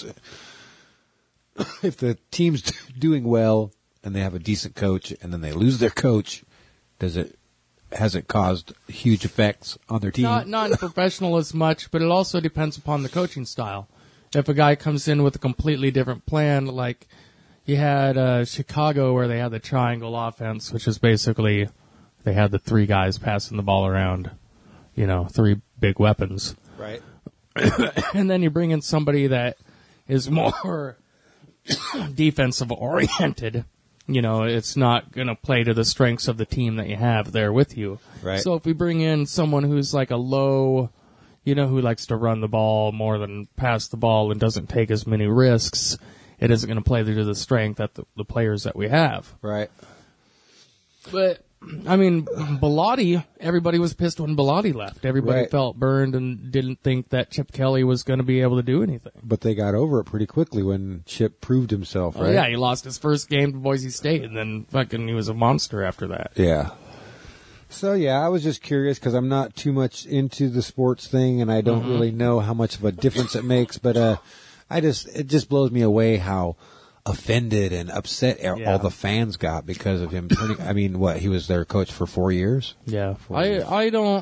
if the team's doing well and they have a decent coach and then they lose their coach, has it caused huge effects on their team? Not in professional as much, but it also depends upon the coaching style. If a guy comes in with a completely different plan, like you had Chicago where they had the triangle offense, which is basically they had the three guys passing the ball around, you know, three big weapons. Right. And then you bring in somebody that is more defensive oriented. You know, it's not going to play to the strengths of the team that you have there with you. Right. So if we bring in someone who's like a low, you know, who likes to run the ball more than pass the ball and doesn't take as many risks, it isn't going to play to the strength that the players that we have. Right. But, I mean, Bellotti, everybody was pissed when Bellotti left. Everybody felt burned and didn't think that Chip Kelly was going to be able to do anything. But they got over it pretty quickly when Chip proved himself, right? Oh, yeah, he lost his first game to Boise State, and then fucking he was a monster after that. Yeah. So, yeah, I was just curious because I'm not too much into the sports thing, and I don't really know how much of a difference it makes, but it just blows me away how offended and upset all the fans got because of him turning. I mean, he was their coach for 4 years? Yeah. I don't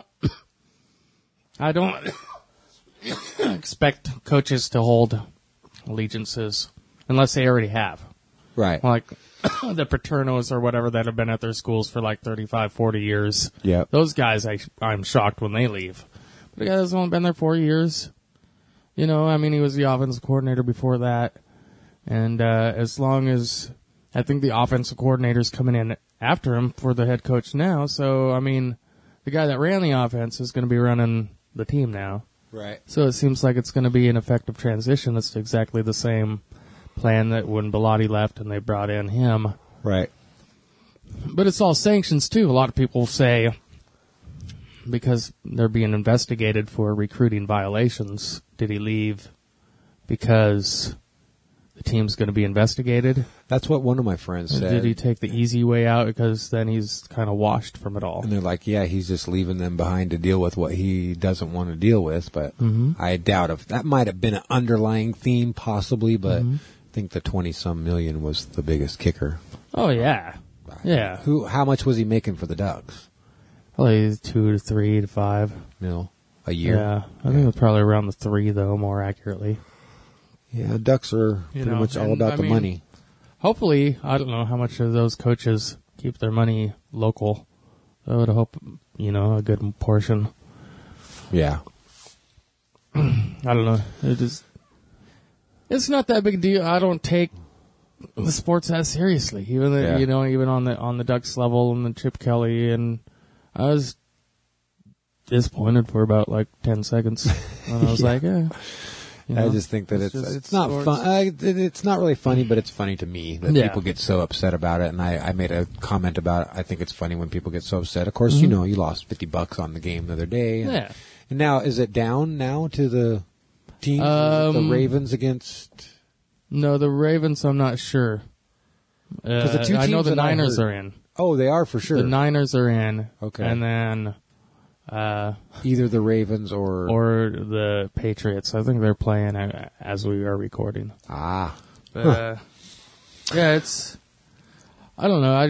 expect coaches to hold allegiances unless they already have. Right. Like the Paternos or whatever that have been at their schools for like 35, 40 years. Yeah. Those guys, I'm shocked when they leave. But the guy that's only been there 4 years. You know, I mean, he was the offensive coordinator before that. And as long as I think the offensive coordinator's coming in after him for the head coach now, so I mean, the guy that ran the offense is going to be running the team now. Right. So it seems like it's going to be an effective transition. It's exactly the same plan that when Bellotti left and they brought in him. Right. But it's all sanctions too. A lot of people say because they're being investigated for recruiting violations. Did he leave because the team's going to be investigated? That's what one of my friends said. Did he take the easy way out because then he's kind of washed from it all? And they're like, yeah, he's just leaving them behind to deal with what he doesn't want to deal with. But I doubt if that might have been an underlying theme, possibly. But I think the 20-some million was the biggest kicker. Oh yeah, yeah. How much was he making for the Ducks? Probably 2 to 3 to 5 mil a year. Yeah, I think it was probably around the 3 though, more accurately. Yeah, Ducks are pretty much all about the money. Hopefully, I don't know how much of those coaches keep their money local. I would hope, a good portion. Yeah. I don't know. It's not that big a deal. I don't take the sports that seriously. Even even on the Ducks level and the Chip Kelly, and I was disappointed for about like 10 seconds. And I was like, yeah. I just think that it's not fun. It's not really funny, but it's funny to me that people get so upset about it. And I made a comment about it. I think it's funny when people get so upset. Of course, you lost $50 on the game the other day. And now, is it down now to the team? The Ravens against? No, the Ravens, I'm not sure. Because the two teams I know the Niners are in. Oh, they are for sure. The Niners are in. Okay. And then either the Ravens or the Patriots. I think they're playing as we are recording. Ah. Yeah, it's. I don't know.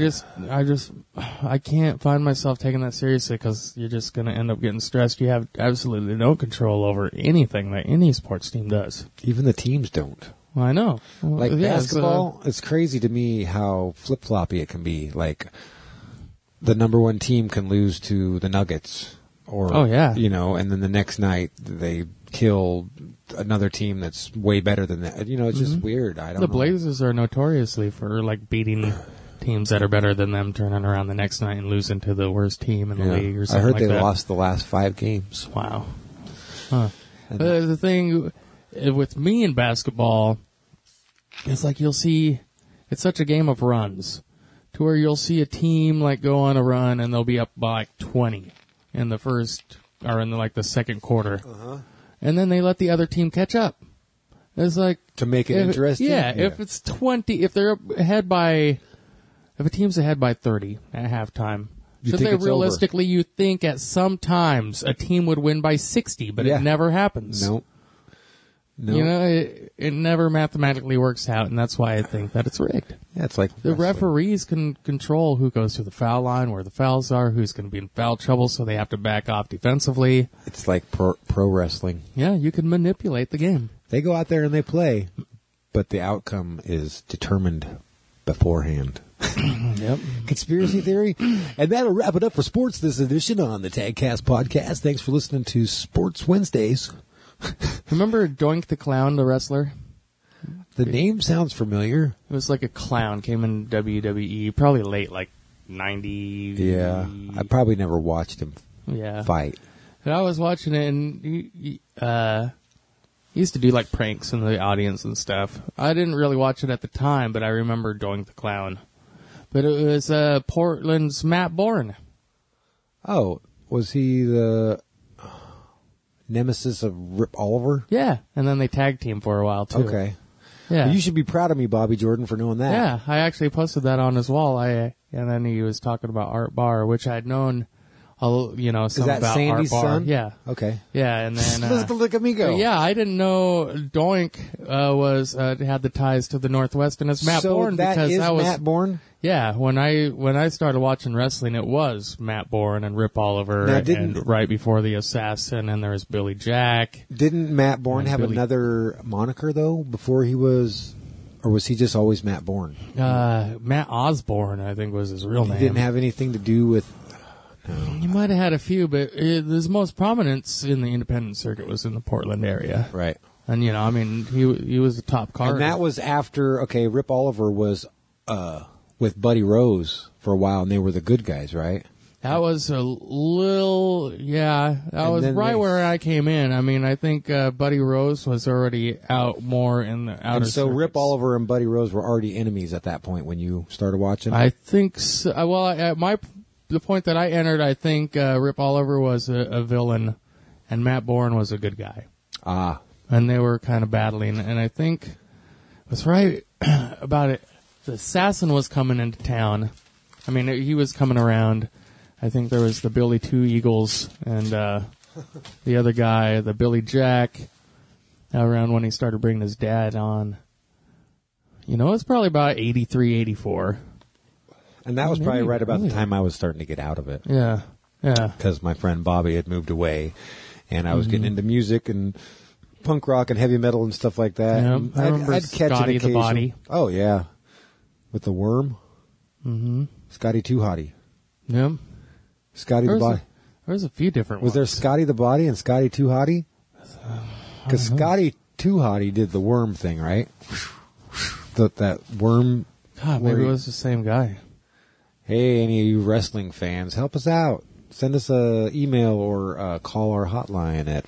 I can't find myself taking that seriously because you're just going to end up getting stressed. You have absolutely no control over anything that any sports team does. Even the teams don't. Well, I know. Well, Like yeah, basketball, it's crazy to me how flip-floppy it can be. Like, the number one team can lose to the Nuggets. Or, Oh, yeah. You know, and then the next night they kill another team that's way better than that. You know, it's just weird. I don't know. The Blazers are notoriously for, like, beating teams that are better than them, turning around the next night and losing to the worst team in the league or I something heard like they that. lost the last 5 games. Wow. Huh. The thing with me in basketball, it's like you'll see, it's such a game of runs, to where you'll see a team like go on a run and they'll be up by like 20 in the first, or in the second quarter. And then they let the other team catch up. It's like, To make it interesting? Yeah, if it's 20, if they're ahead by, if a team's ahead by 30 at halftime, You so think they it's realistically, you think at some times a team would win by 60, but Yeah. it never happens. Nope. No. You know, it never mathematically works out, and that's why I think that it's rigged. Yeah, it's like The wrestling. referees can control who goes to the foul line, where the fouls are, who's going to be in foul trouble, so they have to back off defensively. It's like pro wrestling. Yeah, you can manipulate the game. They go out there and they play, but the outcome is determined beforehand. Yep. Conspiracy theory. And that'll wrap it up for sports this edition on the Tagcast Podcast. Thanks for listening to Sports Wednesdays. Remember Doink the Clown, the wrestler? The name sounds familiar. It was like a clown, came in WWE, probably late, like 90. Yeah. I probably never watched him Yeah. fight. And I was watching it, and he used to do like pranks in the audience and stuff. I didn't really watch it at the time, but I remember Doink the Clown. But it was Portland's Matt Bourne. Oh, was he the nemesis of Rip Oliver? Yeah, and then they tag team for a while too. Okay. Yeah. Well, you should be proud of me, Bobby Jordan, for knowing that. Yeah, I actually posted that on his wall. And then he was talking about Art Barr, which I'd known, some Is that about Sandy's Art Barr. son? Yeah, Okay. yeah, and then Look at me go. yeah, I didn't know Doink was had the ties to the Northwestern as Matt so Bourne that because is that was Matt Bourne? yeah. When I started watching wrestling, it was Matt Bourne and Rip Oliver, Now, didn't- and right before the Assassin, and there was Billy Jack. Didn't Matt Bourne And have Billy- another moniker, though, before he was... Or was he just always Matt Bourne? Matt Osborne, I think, was his real He name. didn't have anything to do with... He might have had a few, but his most prominence in the independent circuit was in the Portland area. Right. And, I mean, he was the top card. And that was after... Okay, Rip Oliver was with Buddy Rose for a while, and they were the good guys, right? That was a little, that And was then right they- where I came in. I mean, I think Buddy Rose was already out more in the outer And so Rip circuits. Oliver and Buddy Rose were already enemies at that point when you started watching? I think so. Well, at the point that I entered, I think Rip Oliver was a villain and Matt Bourne was a good guy. Ah. And they were kind of battling. And I think it was right about it. The Assassin was coming into town. I mean, he was coming around. I think there was the Billy Two Eagles and the other guy, the Billy Jack, around when he started bringing his dad on. It's probably about 83, 84. And that was probably Maybe right about the earlier. time I was starting to get out of it. Yeah, yeah. Because my friend Bobby had moved away, and I was getting into music and punk rock and heavy metal and stuff like that. Yeah, And I remember I'd catch Scotty an the occasion. Body. Oh, yeah. With the Worm. Mm-hmm. Scotty Too Hottie. Yeah. Scotty the Body. There was a few different Was there ones. Scotty the Body and Scotty Too Hottie? Because Scotty Too Hottie did the worm thing, right? That worm. God, where maybe it he- was the same guy. Hey, any of you wrestling fans, help us out. Send us a email or call our hotline at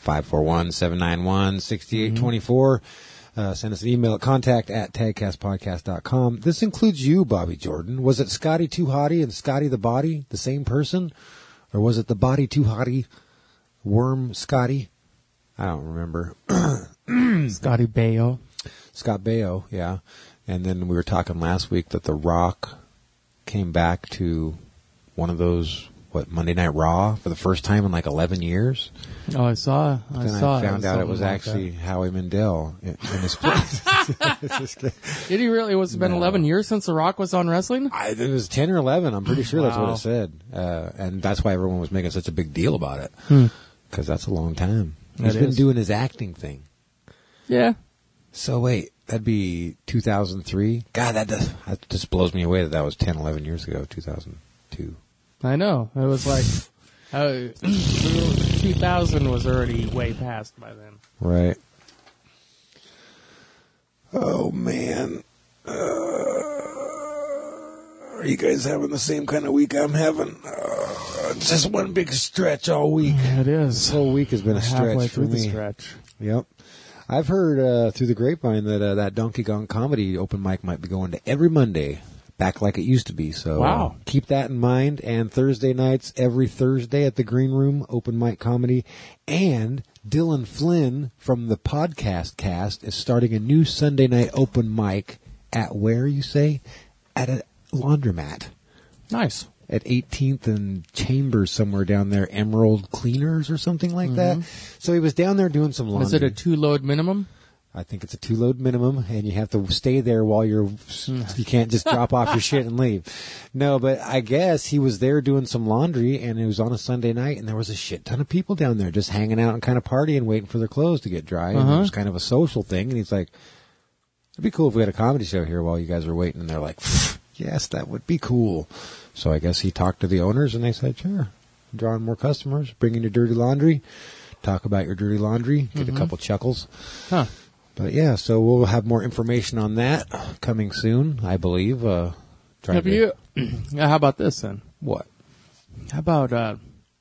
541-791-6824. Send us an email at contact@tagcastpodcast.com. This includes you, Bobby Jordan. Was it Scotty Too Hottie and Scotty the Body, the same person? Or was it the Body Too Hottie, Worm Scotty? I don't remember. Scotty Baio. Scott Baio, yeah. And then we were talking last week that The Rock came back to one of those, Monday Night Raw for the first time in like 11 years. Oh, I saw. Then I found out it was actually Howie Mandel in his place. Did he really? Was it been 11 years since The Rock was on wrestling? It was 10 or 11. I'm pretty sure that's what Wow. it said. And that's why everyone was making such a big deal about it. Because that's a long time. He's That been is. doing his acting thing. Yeah. So wait, that'd be 2003? God, that just blows me away that was 10, 11 years ago, 2002. I know. It was like 2000 was already way past by then. Right. Oh, man. Are you guys having the same kind of week I'm having? It's just one big stretch all week. It is. This whole week has been a stretch Halfway for through the me. stretch. Yep. I've heard through the grapevine that that Donkey Kong Comedy open mic might be going to every Monday, back like it used to be. So Wow. Keep that in mind. And Thursday nights, every Thursday at the Green Room, open mic comedy. And Dylan Flynn from the Podcast Cast is starting a new Sunday night open mic at where, you say? At a laundromat. Nice. At 18th and Chambers, somewhere down there, Emerald Cleaners or something like that. So he was down there doing some laundry. Is it a 2-load minimum? I think it's a 2-load minimum, and you have to stay there while you can't just drop off your shit and leave. No, but I guess he was there doing some laundry, and it was on a Sunday night, and there was a shit ton of people down there just hanging out and kind of partying, waiting for their clothes to get dry. And it was kind of a social thing, and he's like, it'd be cool if we had a comedy show here while you guys are waiting. And they're like, yes, that would be cool. So I guess he talked to the owners, and they said, sure, drawing more customers, bring in your dirty laundry, talk about your dirty laundry, get a couple chuckles. Huh. But yeah, so we'll have more information on that coming soon, I believe. How about this then? What? How about,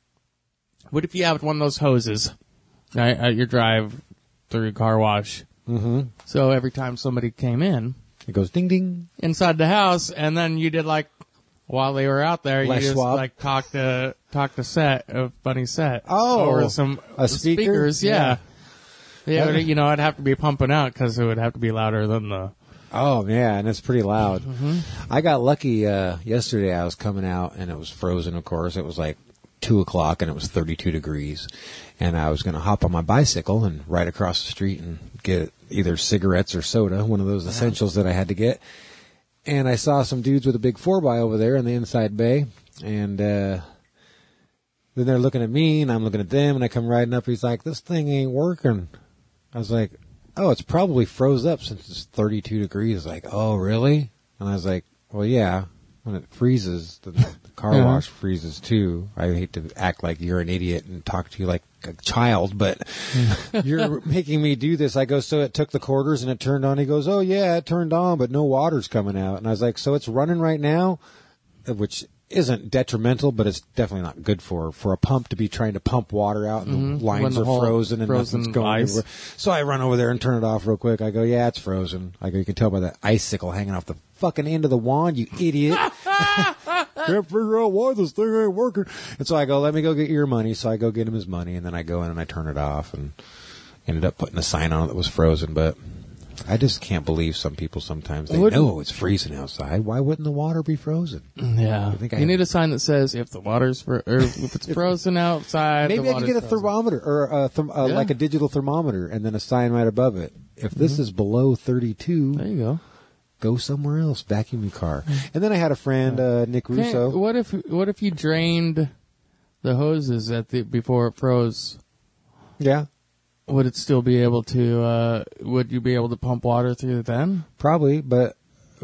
what if you have one of those hoses at your drive through your car wash? Mm-hmm. So every time somebody came in, It goes ding ding. inside the house, and then you did like, while they were out there, Les you just Schwab. like talked to set of funny set. Oh, or some a speaker? speakers, yeah. Yeah, Yeah. you know, I'd have to be pumping out because it would have to be louder than the. Oh, yeah, and it's pretty loud. I got lucky yesterday. I was coming out, and it was frozen, of course. It was like 2 o'clock, and it was 32 degrees. And I was going to hop on my bicycle and ride across the street and get either cigarettes or soda, one of those essentials that I had to get. And I saw some dudes with a big 4x over there in the inside bay. And then they're looking at me, and I'm looking at them, and I come riding up. He's like, this thing ain't working. I was like, oh, it's probably froze up since it's 32 degrees. Like, oh, really? And I was like, well, yeah. When it freezes, the car wash freezes too. I hate to act like you're an idiot and talk to you like a child, but you're making me do this. I go, so it took the quarters and it turned on. He goes, oh, yeah, it turned on, but no water's coming out. And I was like, so it's running right now, which isn't detrimental, but it's definitely not good for a pump to be trying to pump water out and the lines When the are whole frozen and frozen nothing's going ice. anywhere. So I run over there and turn it off real quick. I go, yeah, it's frozen. I go, you can tell by that icicle hanging off the fucking end of the wand, you idiot. Can't figure out why this thing ain't working. And so I go, let me go get your money. So I go get him his money, and then I go in and I turn it off and ended up putting a sign on it that was frozen. But I just can't believe some people sometimes. They know it's freezing outside. Why wouldn't the water be frozen? Yeah. You need a sign that says if the water's or if it's frozen outside. Maybe the I could get a water's frozen. thermometer or like a digital thermometer and then a sign right above it. If this is below 32, There you go. go somewhere else, vacuum your car. And then I had a friend, Nick Russo. What if you drained the hoses before it froze? Yeah, Would it still be able to? Would you be able to pump water through it then? probably, but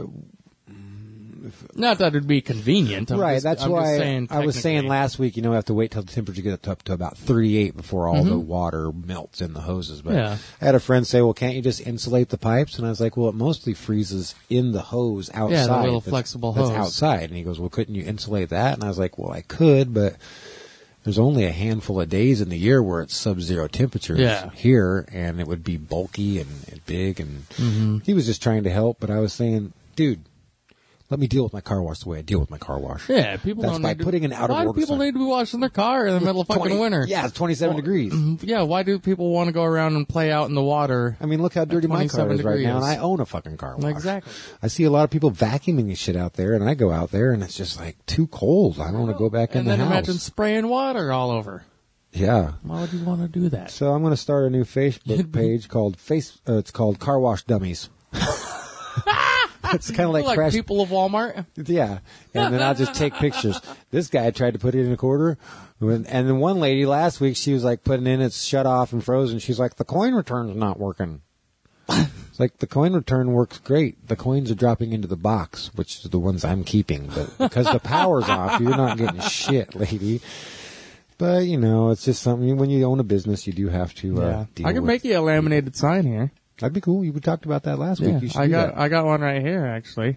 Not that it'd be convenient. I'm right. just- That's I'm just why saying I was saying technically. last week, you have to wait till the temperature gets up to about 38 before all the water melts in the hoses. But Yeah. I had a friend say, well, can't you just insulate the pipes? And I was like, well, it mostly freezes in the hose outside. Yeah, the little That's- flexible that's hose. outside. And he goes, well, couldn't you insulate that? And I was like, well, I could, but there's only a handful of days in the year where it's sub-zero temperatures here, and it would be bulky and big. And he was just trying to help, but I was saying, dude, Let me deal with my car wash the way I deal with my car wash. Yeah, people That's don't by need to, putting an out of why order do people sign. need to be washing their car in the middle of fucking winter? Yeah, it's 27 degrees. Yeah, why do people want to go around and play out in the water? I mean, look how dirty my car 27 is right now, and degrees. I own a fucking car wash. Exactly. I see a lot of people vacuuming this shit out there, and I go out there, and it's just like too cold. I don't want to go back in And the then house. imagine spraying water all over. Yeah. Why would you want to do that? So I'm going to start a new Facebook page called it's called Car Wash Dummies. It's kind of like crash. people of Walmart. Yeah, and then I'll just take pictures. This guy tried to put it in a quarter, and then one lady last week, she was like putting in it's shut off and frozen. She's like, the coin return's not working. It's like the coin return works great. The coins are dropping into the box, which is the ones I'm keeping, but because the power's off, you're not getting shit, lady. But you know, it's just something. When you own a business, you do have to deal I can with. make you a laminated sign here. That'd be cool. We talked about that last Yeah, week. You should I do got that. I got one right here actually.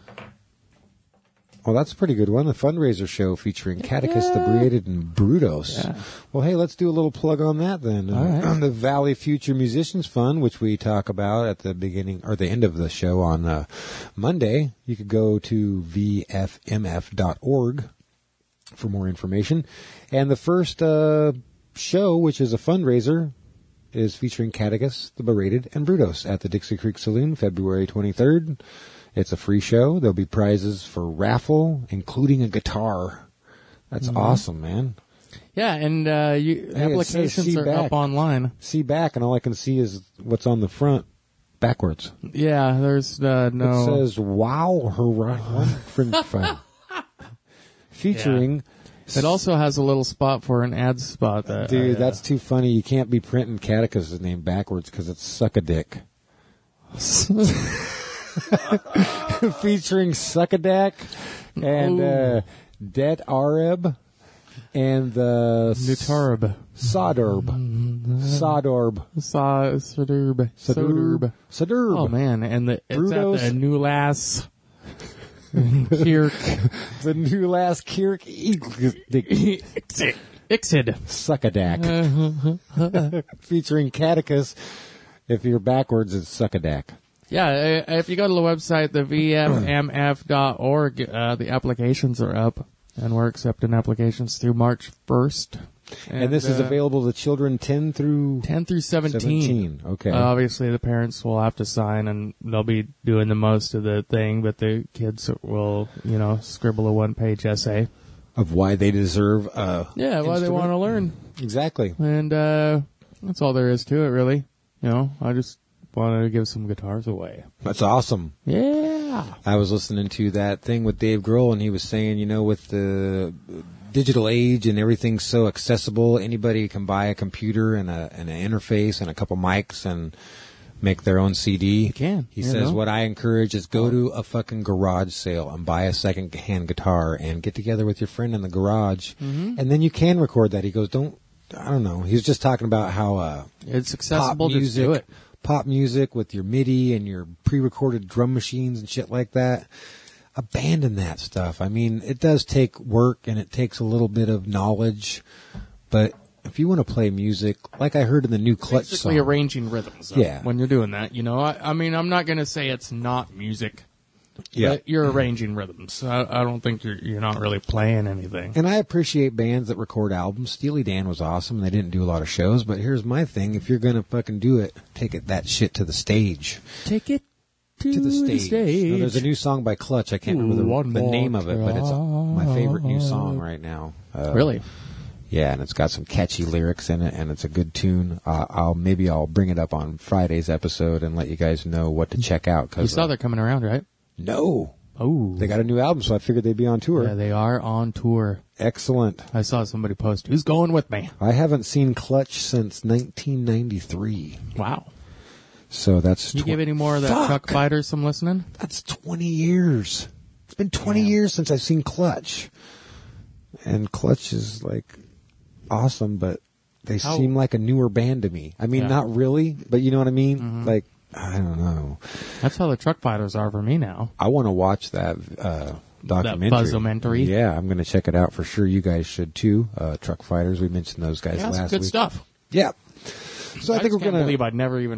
Well, that's a pretty good one. The fundraiser show featuring Catechus, the Bearded, and Brudos. Yeah. Well, hey, let's do a little plug on that then. All right. The Valley Future Musicians Fund, which we talk about at the beginning or the end of the show on Monday. You could go to vfmf.org for more information. And the first show, which is a fundraiser, is featuring Catechus, the Berated, and Brudos at the Dixie Creek Saloon, February 23rd. It's a free show. There'll be prizes for raffle, including a guitar. That's awesome, man. Yeah, and Hey, it says applications see are back. up online. See back, and all I can see is what's on the front backwards. Yeah, there's It no. says, wow, Horizon. Featuring... It also has a little spot for an ad spot. Dude, that's too funny. You can't be printing Catechus' name backwards because it's Suck-a-Dick. Featuring Suck-a-Dick and Det Arab and the Nutarb. Sodurb. Sodurb. Oh man, and it's at Brudos. the New Lass Kirk The new last Kirk Ixid. Suck-a-Dack. Featuring Catechus. If you're backwards, it's Suck-a-Dack. Yeah, if you go to the website, the vfmf.org, the applications are up, and we're accepting applications through March 1st. And this is available to children 10 through 10 through 17. 17. Okay. Obviously, the parents will have to sign, and they'll be doing the most of the thing, but the kids will, scribble a one-page essay. Of why they deserve Why they want to learn. Exactly. And that's all there is to it, really. I just wanted to give some guitars away. That's awesome. Yeah. I was listening to that thing with Dave Grohl, and he was saying, with the digital age and everything's so accessible, anybody can buy a computer and an interface and a couple mics and make their own CD. You can. He says, what I encourage is go to a fucking garage sale and buy a second-hand guitar and get together with your friend in the garage, and then you can record that. He goes, I don't know. He was just talking about how It's accessible. pop music, Just do it. pop music with your MIDI and your pre-recorded drum machines and shit like that. Abandon that stuff. I mean, it does take work and it takes a little bit of knowledge, but if you want to play music, like I heard in the new Clutch Basically song, arranging rhythms. Yeah. When you're doing that, I mean, I'm not going to say it's not music. yeah. But you're arranging rhythms. I don't think you're not really playing anything. And I appreciate bands that record albums. Steely Dan was awesome. They didn't do a lot of shows, but here's my thing: if you're gonna fucking do it, take that shit to the stage. Take it To the stage. Now, there's a new song by Clutch. I can't remember One the more name of it, but it's my favorite new song right now. Really? Yeah, and it's got some catchy lyrics in it, and it's a good tune. I'll bring it up on Friday's episode and let you guys know what to check out. You saw they're coming around, right? No, Oh. they got a new album, so I figured they'd be on tour. Yeah, they are on tour. Excellent. I saw somebody post, who's going with me? I haven't seen Clutch since 1993, Wow. so that's You give any more of that Chuck Fighter some listening? That's 20 years. It's been 20 years since I've seen Clutch, and Clutch is like awesome, but they seem like a newer band to me. I mean, not really, but you know what I mean? Mm-hmm. Like, I don't know. That's how the Truck Fighters are for me now. I want to watch that documentary. That Buzzomentary. Yeah, I'm going to check it out for sure. You guys should too. Truck Fighters, we mentioned those guys Yeah, that's last good week. stuff. Yeah. So I think just we're can't going believe I'd never even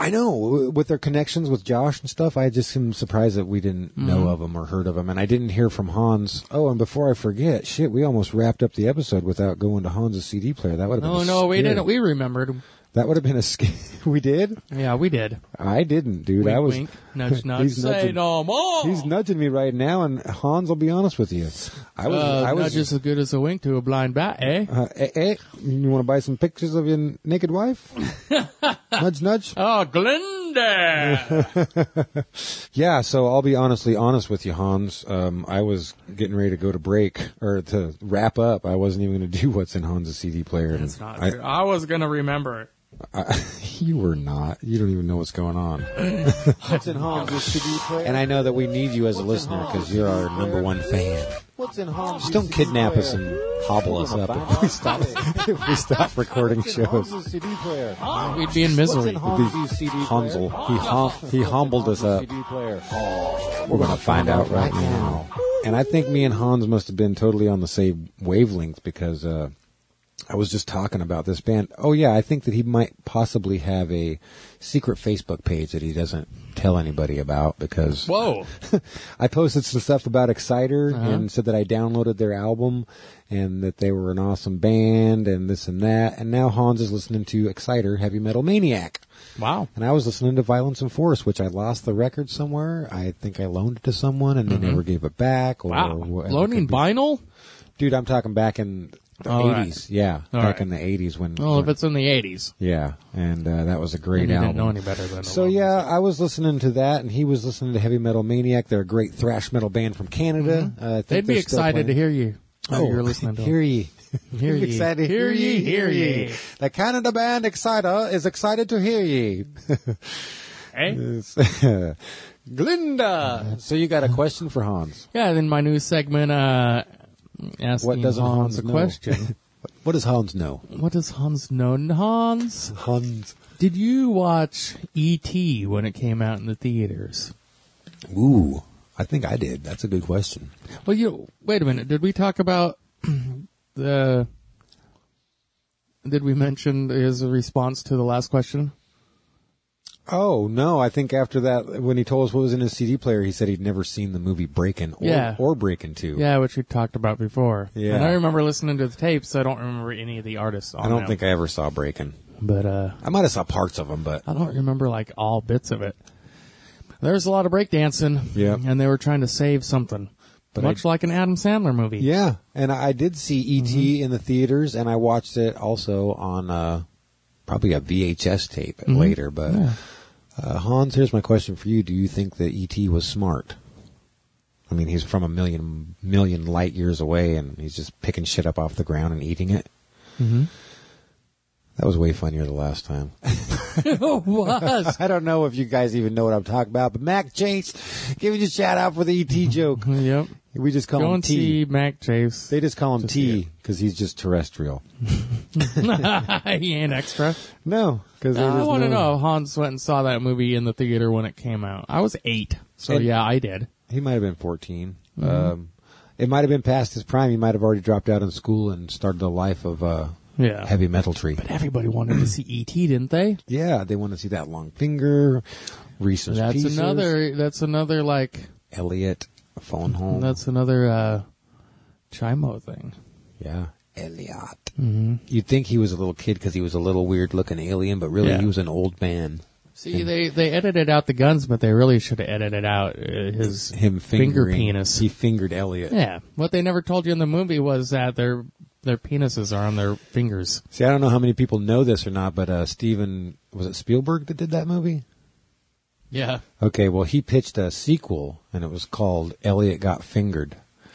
I know, with their connections with Josh and stuff, I just am surprised that we didn't know of them or heard of them. And I didn't hear from Hans. Oh, and before I forget, shit, we almost wrapped up the episode without going to Hans' CD player. That would have been No, we scare. didn't. We remembered. That would have been a scare. We did? Yeah, we did. I didn't, dude. Wink, I was. wink, nudge, nudge. He's Say nudging- no more. He's nudging me right now, and Hans, I'll be honest with you. I was nudge is as good as a wink to a blind bat, eh? You want to buy some pictures of your naked wife? Nudge, nudge. Oh, Glinda! Yeah, so I'll be honest with you, Hans. I was getting ready to go to break, or to wrap up. I wasn't even going to do what's in Hans' CD player. It's not true. I was going to remember it. You were not. You don't even know what's going on. What's in Hans' CD player? And I know that we need you as a listener because you're our number one fan. What's in Hans' Just don't kidnap us and hobble us up if we stop recording shows. CD player? We'd be in misery. Hansel. He humbled us up. We're going to find out right now. And I think me and Hans must have been totally on the same wavelength because I was just talking about this band. Oh, yeah, I think that he might possibly have a secret Facebook page that he doesn't tell anybody about because Whoa. I posted some stuff about Exciter and said that I downloaded their album and that they were an awesome band and this and that. And now Hans is listening to Exciter, Heavy Metal Maniac. Wow. And I was listening to Violence and Force, which I lost the record somewhere. I think I loaned it to someone and they never gave it back. Or Wow. whatever. Loaning vinyl? Dude, I'm talking back in the All 80s. right. Yeah, All back right. in the 80s when. Well, if it's in the 80s. Yeah, and that was a great You album. didn't know any better than So yeah, I was listening to that, and he was listening to Heavy Metal Maniac. They're a great thrash metal band from Canada. I think They'd be they're still excited to playing. hear you. Oh, You're listening to hear them. ye. Hear ye. Excited. Hear ye, hear ye. The Canada band Exciter is excited to hear ye. Hey? Glinda. So you got a question for Hans? Yeah, then my new segment, asking What doesn't Hans a know? question. What does Hans know? What does Hans know? Hans, Hans. did you watch E.T. when it came out in the theaters? Ooh, I think I did. That's a good question. Well, wait a minute. Did we talk about did we mention his response to the last question? Oh, no, I think after that, when he told us what was in his CD player, he said he'd never seen the movie Breakin' or Breakin' 2. Yeah, which we talked about before. Yeah. And I remember listening to the tapes. I don't remember any of the artists on I don't them. think I ever saw Breakin'. But I might have saw parts of them, but I don't remember like all bits of it. There's a lot of breakdancing. Yeah. And they were trying to save something. But Much like an Adam Sandler movie. yeah. And I did see E.T. in the theaters, and I watched it also on probably a VHS tape later. But Hans, here's my question for you. Do you think that E.T. was smart? I mean, he's from a million light years away, and he's just picking shit up off the ground and eating it. Mm-hmm. That was way funnier the last time. It was. I don't know if you guys even know what I'm talking about, but Mac Chase, give me a shout out for the E.T. joke. Yep. We just call Go him and T. see Mac Chase. They just call him T because he's just terrestrial. He ain't extra. No, because I want to know if Hans went and saw that movie in the theater when it came out. I was 8. So And- yeah, I did. He might have been 14. It might have been past his prime. He might have already dropped out of school and started a life of Yeah. heavy metal tree. But everybody wanted to see E.T., didn't they? Yeah, they want to see that long finger, Reese's Pieces, That's another like Elliot, phone home. that's another Chimo thing. Yeah, Elliot. Mm-hmm. You'd think he was a little kid because he was a little weird looking alien, but really Yeah. he was an old man. See, they edited out the guns, but they really should have edited out his Him finger fingering, penis. He fingered Elliot. Yeah. What they never told you in the movie was that their penises are on their fingers. See, I don't know how many people know this or not, but Steven, was it Spielberg that did that movie? Yeah. Okay, well, he pitched a sequel, and it was called Elliot Got Fingered.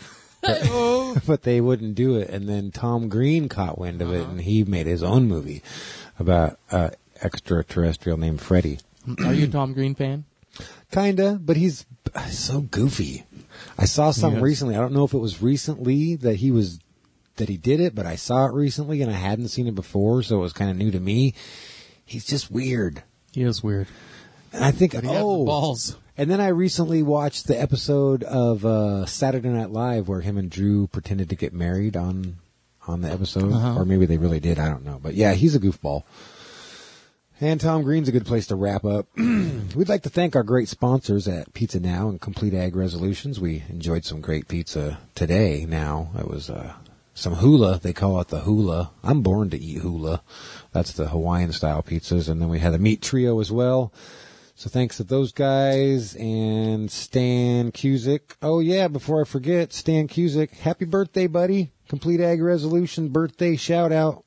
But they wouldn't do it, and then Tom Green caught wind of it, and he made his own movie about extraterrestrial named Freddy. Are you a Tom Green fan? Kinda, but he's so goofy. I saw something Yes. recently. I don't know if it was recently that he did it, but I saw it recently, and I hadn't seen it before, so it was kind of new to me. He's just weird. He is weird. And I think, But he has the balls. And then I recently watched the episode of Saturday Night Live where him and Drew pretended to get married on the episode. Or maybe they really did. I don't know. But yeah, he's a goofball. And Tom Green's a good place to wrap up. We'd like to thank our great sponsors at Pizza Now and Complete Ag Resolutions. We enjoyed some great pizza today. Now it was some hula. They call it the hula. I'm born to eat hula. That's the Hawaiian style pizzas. And then we had a meat trio as well. So thanks to those guys and Stan Cusick. Oh yeah, before I forget, Stan Cusick, happy birthday, buddy. Complete Ag Resolution birthday shout out.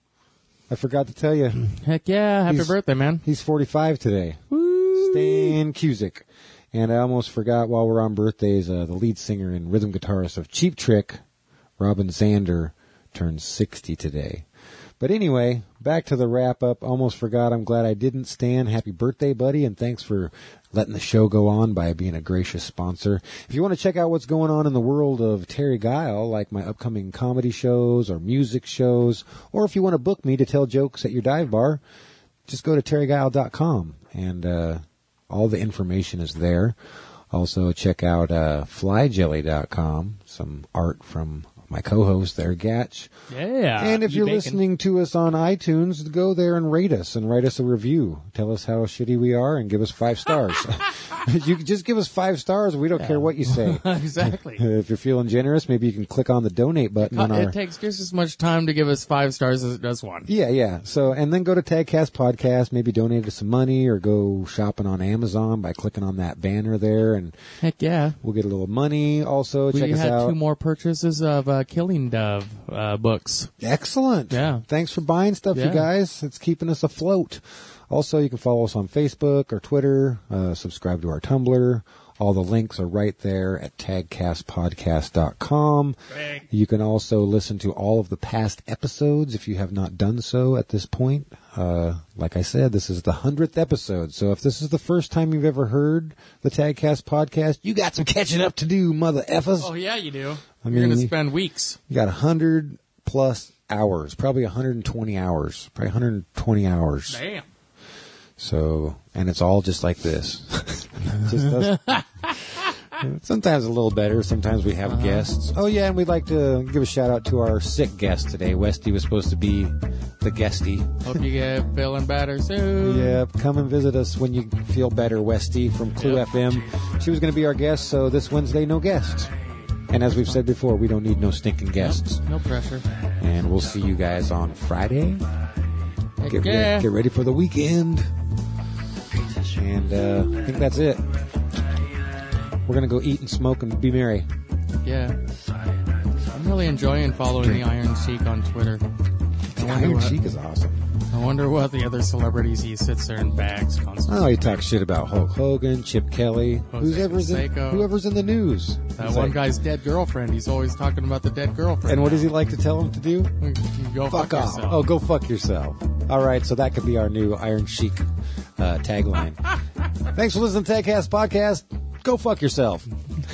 I forgot to tell you. Heck yeah, happy birthday, man. He's 45 today. Woo! Stan Cusick. And I almost forgot while we're on birthdays, the lead singer and rhythm guitarist of Cheap Trick, Robin Zander, turns 60 today. But anyway, back to the wrap-up. Almost forgot. I'm glad I didn't. Stan, happy birthday, buddy, and thanks for letting the show go on by being a gracious sponsor. If you want to check out what's going on in the world of Terry Guile, like my upcoming comedy shows or music shows, or if you want to book me to tell jokes at your dive bar, just go to terryguile.com, and all the information is there. Also, check out flyjelly.com, some art from my co-host there, Gatch. Yeah. And if you're listening to us on iTunes, go there and rate us and write us a review. Tell us how shitty we are and give us 5 stars. You can just give us 5 stars. We don't care what you say. Exactly. If you're feeling generous, maybe you can click on the donate button. It takes just as much time to give us 5 stars as it does 1. Yeah. So, and then go to Tagcast Podcast, maybe donate us some money or go shopping on Amazon by clicking on that banner there. And heck yeah. We'll get a little money. Also, check us out. We had 2 more purchases of Killing Dove books. Excellent. Yeah. Thanks for buying stuff, you guys. It's keeping us afloat. Also, you can follow us on Facebook or Twitter, subscribe to our Tumblr. All the links are right there at tagcastpodcast.com. You can also listen to all of the past episodes if you have not done so at this point. Like I said, this is the 100th episode. So if this is the first time you've ever heard the Tagcast podcast, you got some catching up to do, mother effers. Oh, yeah, you do. You're going to spend weeks. You got 100 plus hours, probably 120 hours, probably 120 hours. Damn. So, and it's all just like this. Just us. Sometimes a little better. Sometimes we have guests. Oh, yeah, and we'd like to give a shout out to our sick guest today. Westy was supposed to be the guestie. Hope you get feeling better soon. Yep, come and visit us when you feel better, Westy from Clue FM. She was going to be our guest, so this Wednesday, no guests. And as we've said before, we don't need no stinking guests. No pressure. And we'll see you guys on Friday. Get ready for the weekend. And I think that's it. We're going to go eat and smoke and be merry. Yeah. I'm really enjoying following the Iron Sheik on Twitter. The Iron Sheik is awesome. I wonder what the other celebrities he sits there in bags constantly. Oh, he talks shit about Hulk Hogan, Chip Kelly, whoever's in the news. That one guy's dead girlfriend. He's always talking about the dead girlfriend. And what does he like to tell him to do? Go fuck off. Oh, go fuck yourself. All right, so that could be our new Iron Sheik tagline. Thanks for listening to Tagcast Podcast. Go fuck yourself.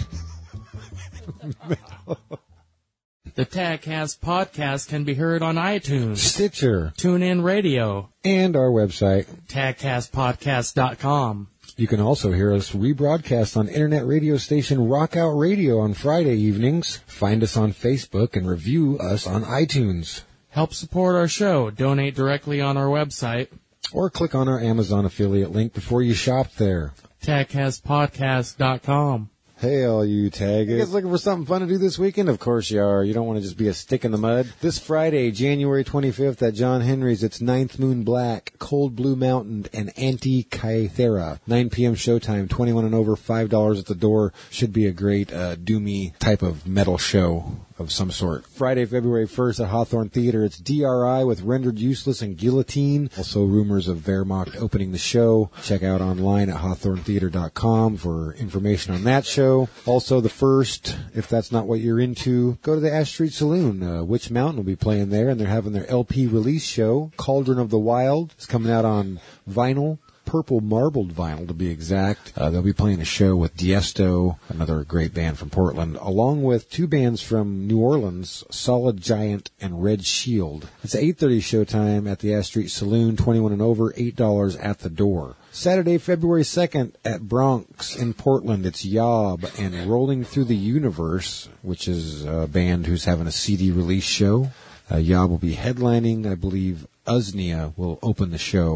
The Tagcast Podcast can be heard on iTunes, Stitcher, TuneIn Radio, and our website, tagcastpodcast.com. You can also hear us rebroadcast on internet radio station Rockout Radio on Friday evenings. Find us on Facebook and review us on iTunes. Help support our show. Donate directly on our website. Or click on our Amazon affiliate link before you shop there. TagcastPodcast.com. Hey, all you taggers. You guys looking for something fun to do this weekend? Of course you are. You don't want to just be a stick in the mud. This Friday, January 25th at John Henry's, it's Ninth Moon Black, Cold Blue Mountain, and Anti-Kythera. 9 p.m. showtime, 21 and over, $5 at the door. Should be a great doomy type of metal show of some sort. Friday, February 1st at Hawthorne Theater, it's DRI with Rendered Useless and Guillotine. Also rumors of Wehrmacht opening the show. Check out online at hawthornetheater.com for information on that show. Also the 1st, if that's not what you're into, go to the Ash Street Saloon. Witch Mountain will be playing there, and they're having their LP release show. Cauldron of the Wild is coming out on vinyl. Purple marbled vinyl to be exact. They'll be playing a show with Diesto, another great band from Portland, along with 2 bands from New Orleans, Solid Giant and Red Shield. It's 8:30 showtime at the Ash Street Saloon, 21 and over, $8 at the door. Saturday, February 2nd at Bronx in Portland, it's Yob and Rolling Through the Universe, which is a band who's having a CD release show. Yob will be headlining. I believe Usnia will open the show.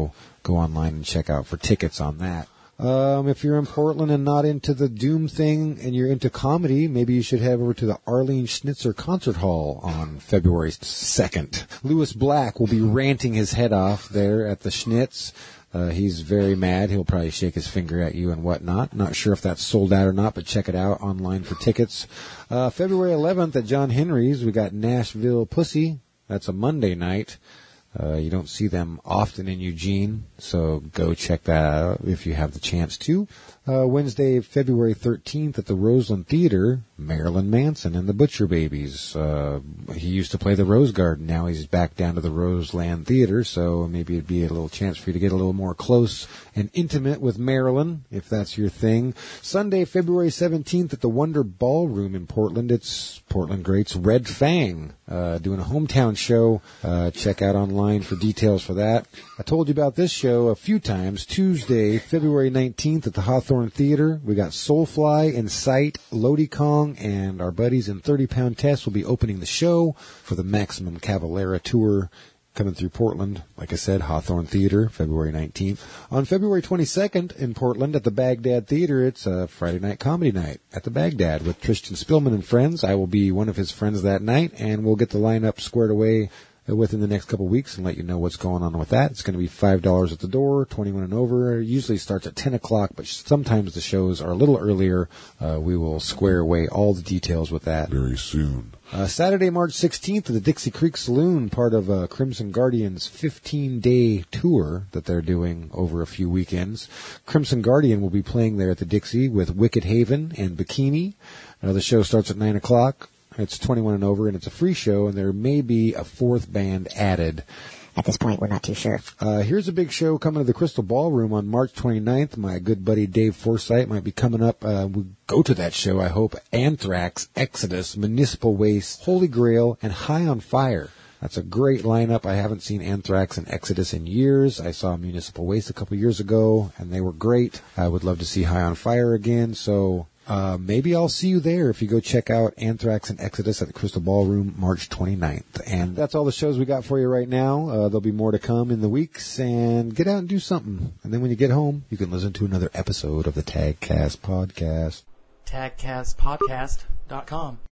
go online and check out for tickets on that. If you're in Portland and not into the Doom thing and you're into comedy, maybe you should head over to the Arlene Schnitzer Concert Hall on February 2nd. Louis Black will be ranting his head off there at the Schnitz. He's very mad. He'll probably shake his finger at you and whatnot. Not sure if that's sold out or not, but check it out online for tickets. February 11th at John Henry's, we got Nashville Pussy. That's a Monday night. You don't see them often in Eugene, so go check that out if you have the chance to. Wednesday, February 13th at the Roseland Theater, Marilyn Manson and the Butcher Babies. He used to play the Rose Garden. Now he's back down to the Roseland Theater, so maybe it'd be a little chance for you to get a little more close and intimate with Marilyn, if that's your thing. Sunday, February 17th at the Wonder Ballroom in Portland. It's Portland greats Red Fang doing a hometown show. Check out online for details for that. I told you about this show a few times. Tuesday, February 19th at the Hawthorne Theater. We got Soulfly, Incite, Lodi Kong, and our buddies in 30 Pound Test will be opening the show for the Maximum Cavalera Tour coming through Portland. Like I said, Hawthorne Theater, February 19th. On February 22nd in Portland at the Baghdad Theater, it's a Friday night comedy night at the Baghdad with Tristan Spillman and friends. I will be one of his friends that night, and we'll get the lineup squared away within the next couple of weeks and let you know what's going on with that. It's going to be $5 at the door, 21 and over. It usually starts at 10 o'clock, but sometimes the shows are a little earlier. We will square away all the details with that Very soon. Saturday, March 16th at the Dixie Creek Saloon, part of Crimson Guardian's 15-day tour that they're doing over a few weekends. Crimson Guardian will be playing there at the Dixie with Wicked Haven and Bikini. The show starts at 9 o'clock. It's 21 and over, and it's a free show, and there may be a fourth band added. At this point, we're not too sure. Here's a big show coming to the Crystal Ballroom on March 29th. My good buddy Dave Forsythe might be coming up. We'll go to that show, I hope. Anthrax, Exodus, Municipal Waste, Holy Grail, and High on Fire. That's a great lineup. I haven't seen Anthrax and Exodus in years. I saw Municipal Waste a couple years ago, and they were great. I would love to see High on Fire again, so maybe I'll see you there if you go check out Anthrax and Exodus at the Crystal Ballroom March 29th. And that's all the shows we got for you right now. There'll be more to come in the weeks, and get out and do something. And then when you get home, you can listen to another episode of the Tagcast Podcast. TagcastPodcast.com